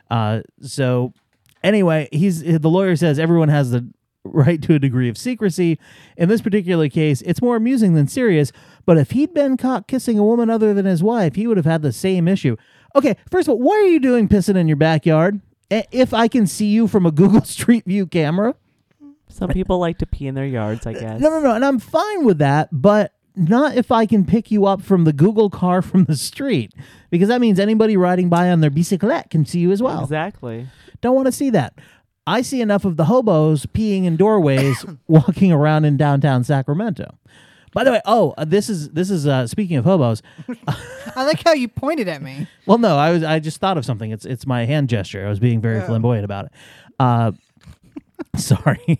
So anyway, the lawyer says everyone has the right to a degree of secrecy. In this particular case, it's more amusing than serious. But if he'd been caught kissing a woman other than his wife, he would have had the same issue. Okay, first of all, why are you doing pissing in your backyard? If I can see you from a Google Street View camera. Some people like to pee in their yards, I guess. No, and I'm fine with that, but not if I can pick you up from the Google car from the street, because that means anybody riding by on their bicyclette can see you as well. Exactly. Don't want to see that. I see enough of the hobos peeing in doorways walking around in downtown Sacramento. By the way, this is speaking of hobos. I like how you pointed at me. Well, no, I just thought of something. It's my hand gesture. I was being very flamboyant about it. Sorry.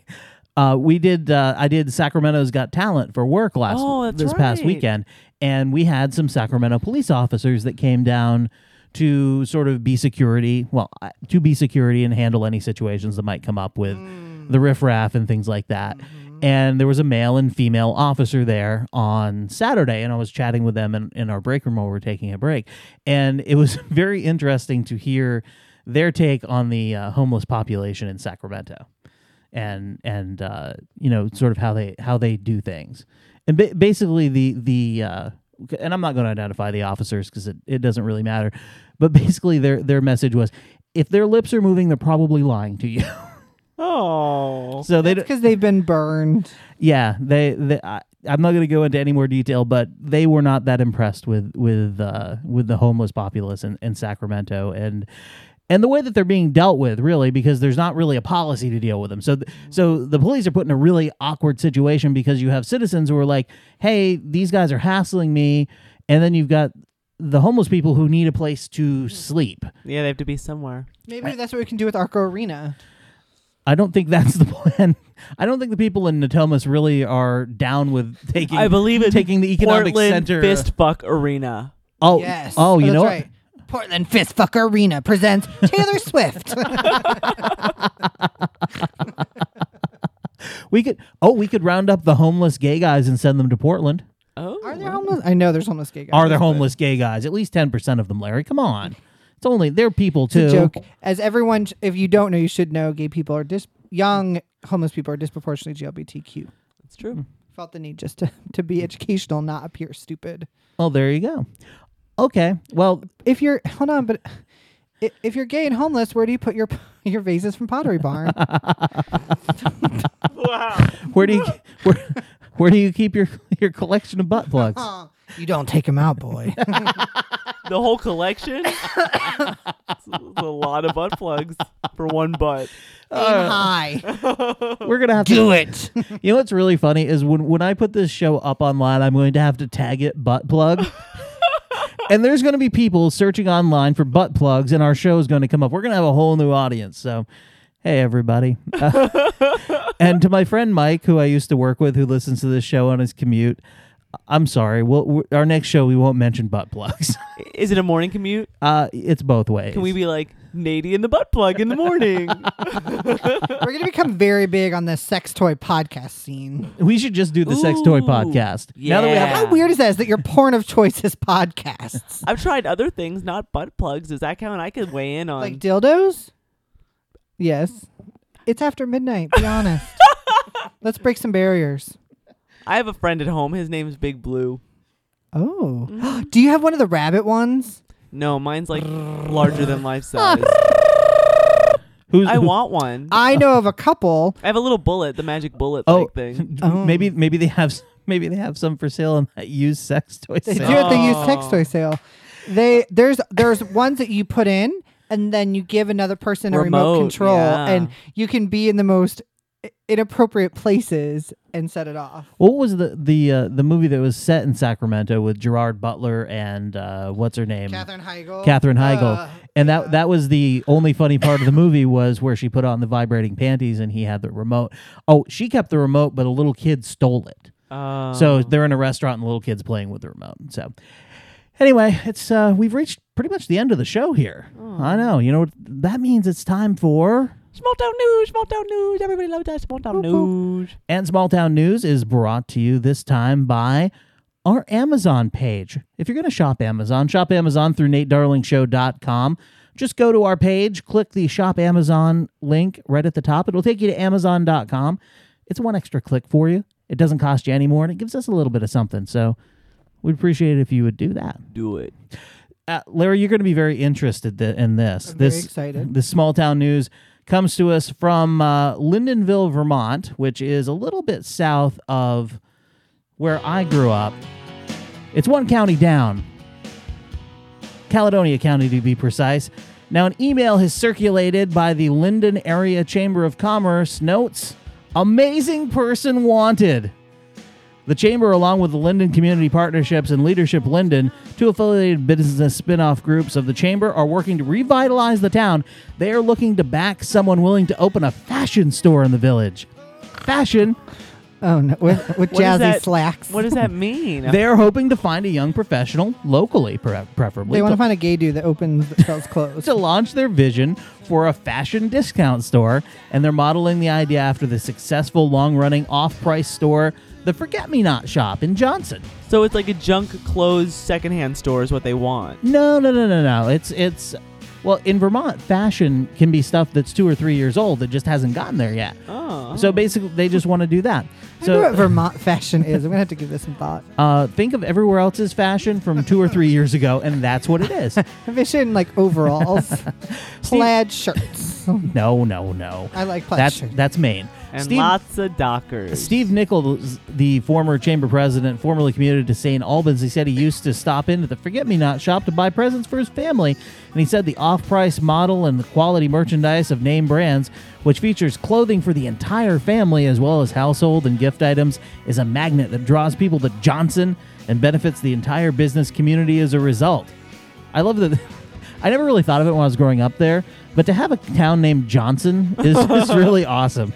I did Sacramento's Got Talent for work this past weekend, and we had some Sacramento police officers that came down to sort of be security and handle any situations that might come up with the riffraff and things like that. And there was a male and female officer there on Saturday, and I was chatting with them in our break room while we were taking a break, and it was very interesting to hear their take on the homeless population in Sacramento. And sort of how they do things, and basically the and I'm not going to identify the officers because it doesn't really matter, but basically their message was, if their lips are moving, they're probably lying to you. Oh, so That's because they've been burned. Yeah, I'm not going to go into any more detail, but they were not that impressed with the homeless populace in Sacramento and the way that they're being dealt with, really, because there's not really a policy to deal with them. So the police are put in a really awkward situation because you have citizens who are like, hey, these guys are hassling me. And then you've got the homeless people who need a place to sleep. Yeah, they have to be somewhere. Maybe that's what we can do with Arco Arena. I don't think that's the plan. I don't think the people in Natomas really are down with taking the economic Portland center. Fist Fuck Arena. Oh, Yes. Oh, you that's know what? right. Portland Fist Fuck Arena presents Taylor Swift. We could round up the homeless gay guys and send them to Portland. Oh, Are there homeless? I know there's homeless gay guys. Are there homeless gay guys? At least 10% of them, Larry. Come on. They're people too. It's a joke. As everyone, if you don't know, you should know. Gay people are young homeless people are disproportionately LGBTQ. That's true. Felt the need just to be educational, not appear stupid. Oh, there you go. Okay. Well, if you're if you're gay and homeless, where do you put your vases from Pottery Barn? Wow. Where do you keep your collection of butt plugs? You don't take them out, boy. The whole collection? It's a lot of butt plugs for one butt. Aim high. We're gonna have Do it. You know what's really funny is when I put this show up online, I'm going to have to tag it butt plug. And there's going to be people searching online for butt plugs, and our show is going to come up. We're going to have a whole new audience. So, hey, everybody. And to my friend Mike, who I used to work with, who listens to this show on his commute, I'm sorry. Our next show, we won't mention butt plugs. Is it a morning commute? It's both ways. Can we be like, Nady and the butt plug in the morning? We're going to become very big on the sex toy podcast scene. We should just do the sex toy podcast. Yeah. Now that we have How weird is that? Is that your porn of choice is podcasts? I've tried other things, not butt plugs. Does that count? I could weigh in on. Like dildos? Yes. It's after midnight. Be honest. Let's break some barriers. I have a friend at home. His name's Big Blue. Oh. Do you have one of the rabbit ones? No, mine's like larger than life size. I want one. I know of a couple. I have a little bullet, the magic bullet thing. Maybe they have some for sale in that used sex toy They sale. do at the used sex toy sale. There's ones that you put in and then you give another person a remote control and you can be in the most inappropriate places and set it off. What was the movie that was set in Sacramento with Gerard Butler and what's her name? Katherine Heigl. Katherine Heigl. And that was the only funny part of the movie was where she put on the vibrating panties and he had the remote. Oh, she kept the remote, but a little kid stole it. So they're in a restaurant and the little kid's playing with the remote. So anyway, it's we've reached pretty much the end of the show here. I know. You know what that means? It's time for Small town news. Everybody loves that small town news. And Small Town News is brought to you this time by our Amazon page. If you're going to shop Amazon through NateDarlingShow.com. Just go to our page, click the Shop Amazon link right at the top. It'll take you to Amazon.com. It's one extra click for you. It doesn't cost you any more, and it gives us a little bit of something. So we'd appreciate it if you would do that. Do it. Larry, you're going to be very interested in this. I'm very excited. This Small Town News comes to us from Lyndonville, Vermont, which is a little bit south of where I grew up. It's one county down. Caledonia County, to be precise. Now, an email has circulated by the Lyndon Area Chamber of Commerce notes, amazing person wanted. The Chamber, along with the Lyndon Community Partnerships and Leadership Lyndon, two affiliated business spin-off groups of the Chamber, are working to revitalize the town. They are looking to back someone willing to open a fashion store in the village. Fashion? Oh, no. With jazzy slacks. What does that mean? They're hoping to find a young professional, locally preferably. They want to find a gay dude that sells clothes. To launch their vision for a fashion discount store, and they're modeling the idea after the successful long-running off-price store, the Forget-Me-Not Shop in Johnson. So it's like a junk clothes secondhand store is what they want. No. It's well, in Vermont, fashion can be stuff that's 2 or 3 years old that just hasn't gotten there yet. Oh. So basically, they just want to do that. I wonder what Vermont fashion is. I'm going to have to give this some thought. Think of everywhere else's fashion from 2 or 3 years ago, and that's what it is. Fashion like overalls, plaid shirts. No. I like plaid shirts. That's Maine. And lots of Dockers. Steve Nichols, the former chamber president, formerly commuted to St. Albans, he said he used to stop into the Forget-Me-Not shop to buy presents for his family. And he said the off-price model and the quality merchandise of name brands, which features clothing for the entire family as well as household and gift items, is a magnet that draws people to Johnson and benefits the entire business community as a result. I love that. I never really thought of it when I was growing up there, but to have a town named Johnson is really awesome.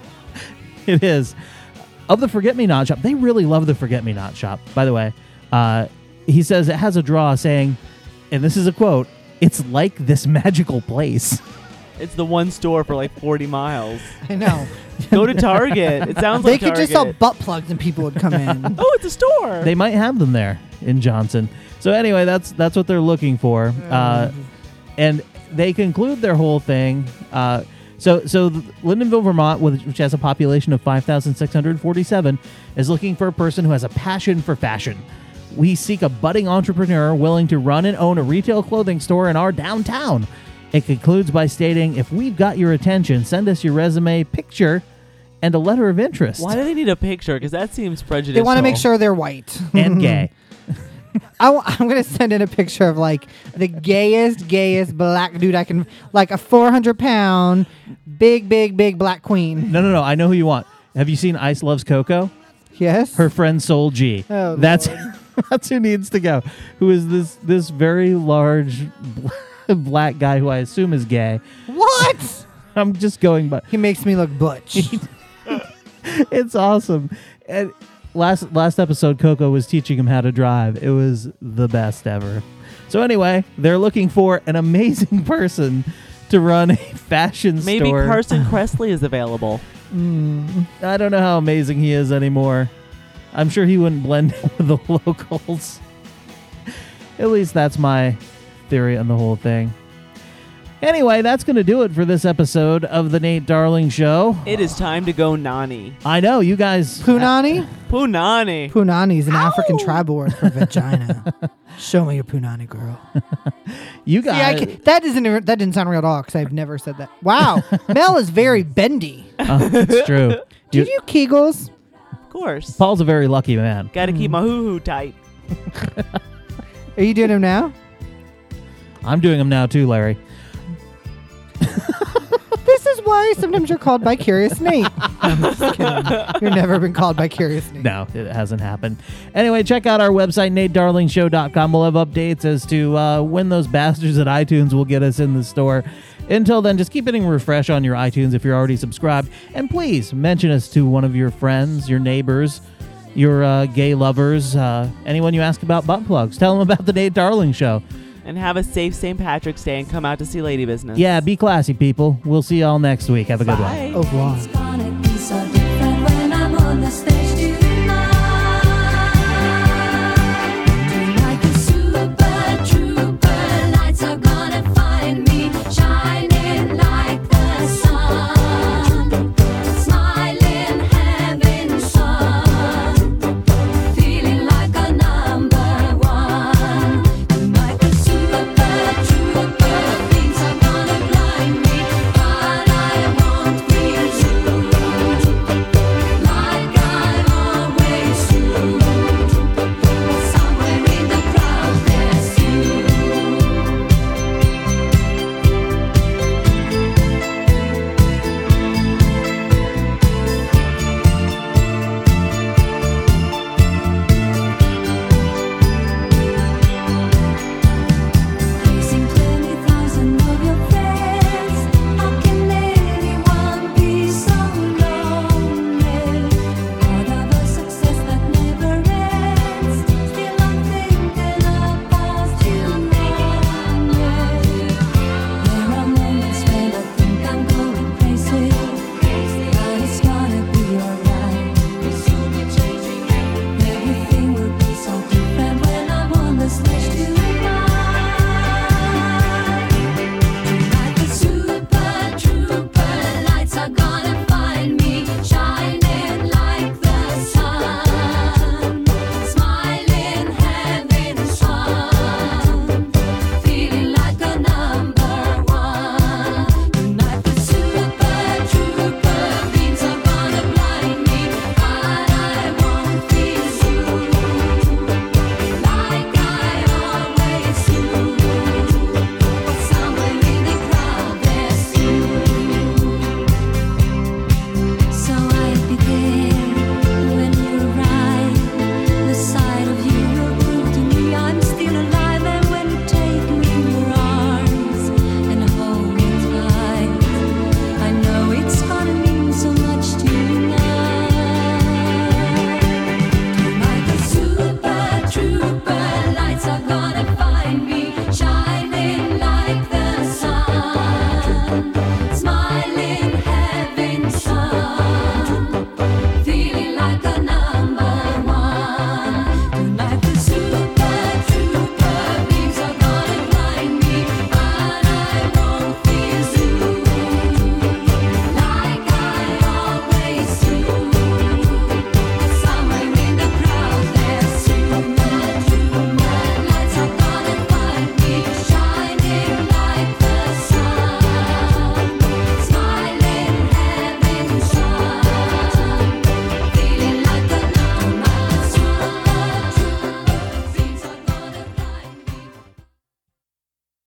It is. Of the Forget-Me-Not shop, they really love the Forget-Me-Not shop, by the way. He says it has a draw saying, and this is a quote, "It's like this magical place." It's the one store for like 40 miles. I know. Go to Target. It sounds They like could Target. just sell butt plugs and people would come in. Oh, it's a store. They might have them there in Johnson. So anyway, that's what they're looking for. And they conclude their whole thing. So Lyndonville, Vermont, which has a population of 5,647, is looking for a person who has a passion for fashion. We seek a budding entrepreneur willing to run and own a retail clothing store in our downtown. It concludes by stating, if we've got your attention, send us your resume, picture, and a letter of interest. Why do they need a picture? Because that seems prejudicial. They want to make sure they're white. And gay. I'm going to send in a picture of like the gayest black dude I can, like a 400-pound, big black queen. No. I know who you want. Have you seen Ice Loves Coco? Yes. Her friend Soul G. Oh, that's Lord. that's who needs to go. Who is this very large black guy who I assume is gay. What? I'm just going by. He makes me look butch. It's awesome. And last episode, Coco was teaching him how to drive. It was the best ever. So anyway, they're looking for an amazing person to run a fashion store. Maybe Carson Kressley is available. I don't know how amazing he is anymore. I'm sure he wouldn't blend in with the locals. At least that's my theory on the whole thing. Anyway, that's going to do it for this episode of the Nate Darling Show. It is time to go nani. I know, you guys... Punani? Punani. Punani is an African tribal word for vagina. Show me your punani, girl. You See, guys... that didn't sound real at all because I've never said that. Wow, Mel is very bendy. It's true. Do you do Kegels? Of course. Paul's a very lucky man. Got to keep my hoo-hoo tight. Are you doing them now? I'm doing them now too, Larry. This is why sometimes you're called by Curious Nate. I'm just kidding. You've never been called by Curious Nate. No, it hasn't happened. Anyway, check out our website, NateDarlingShow.com. We'll have updates as to when those bastards at iTunes will get us in the store. Until then, just keep hitting refresh on your iTunes if you're already subscribed. And please mention us to one of your friends, your neighbors, your gay lovers, anyone you ask about butt plugs. Tell them about the Nate Darling Show. And have a safe St. Patrick's Day and come out to see Lady Business. Yeah, be classy, people. We'll see y'all next week. Have a good one. Bye. Au revoir.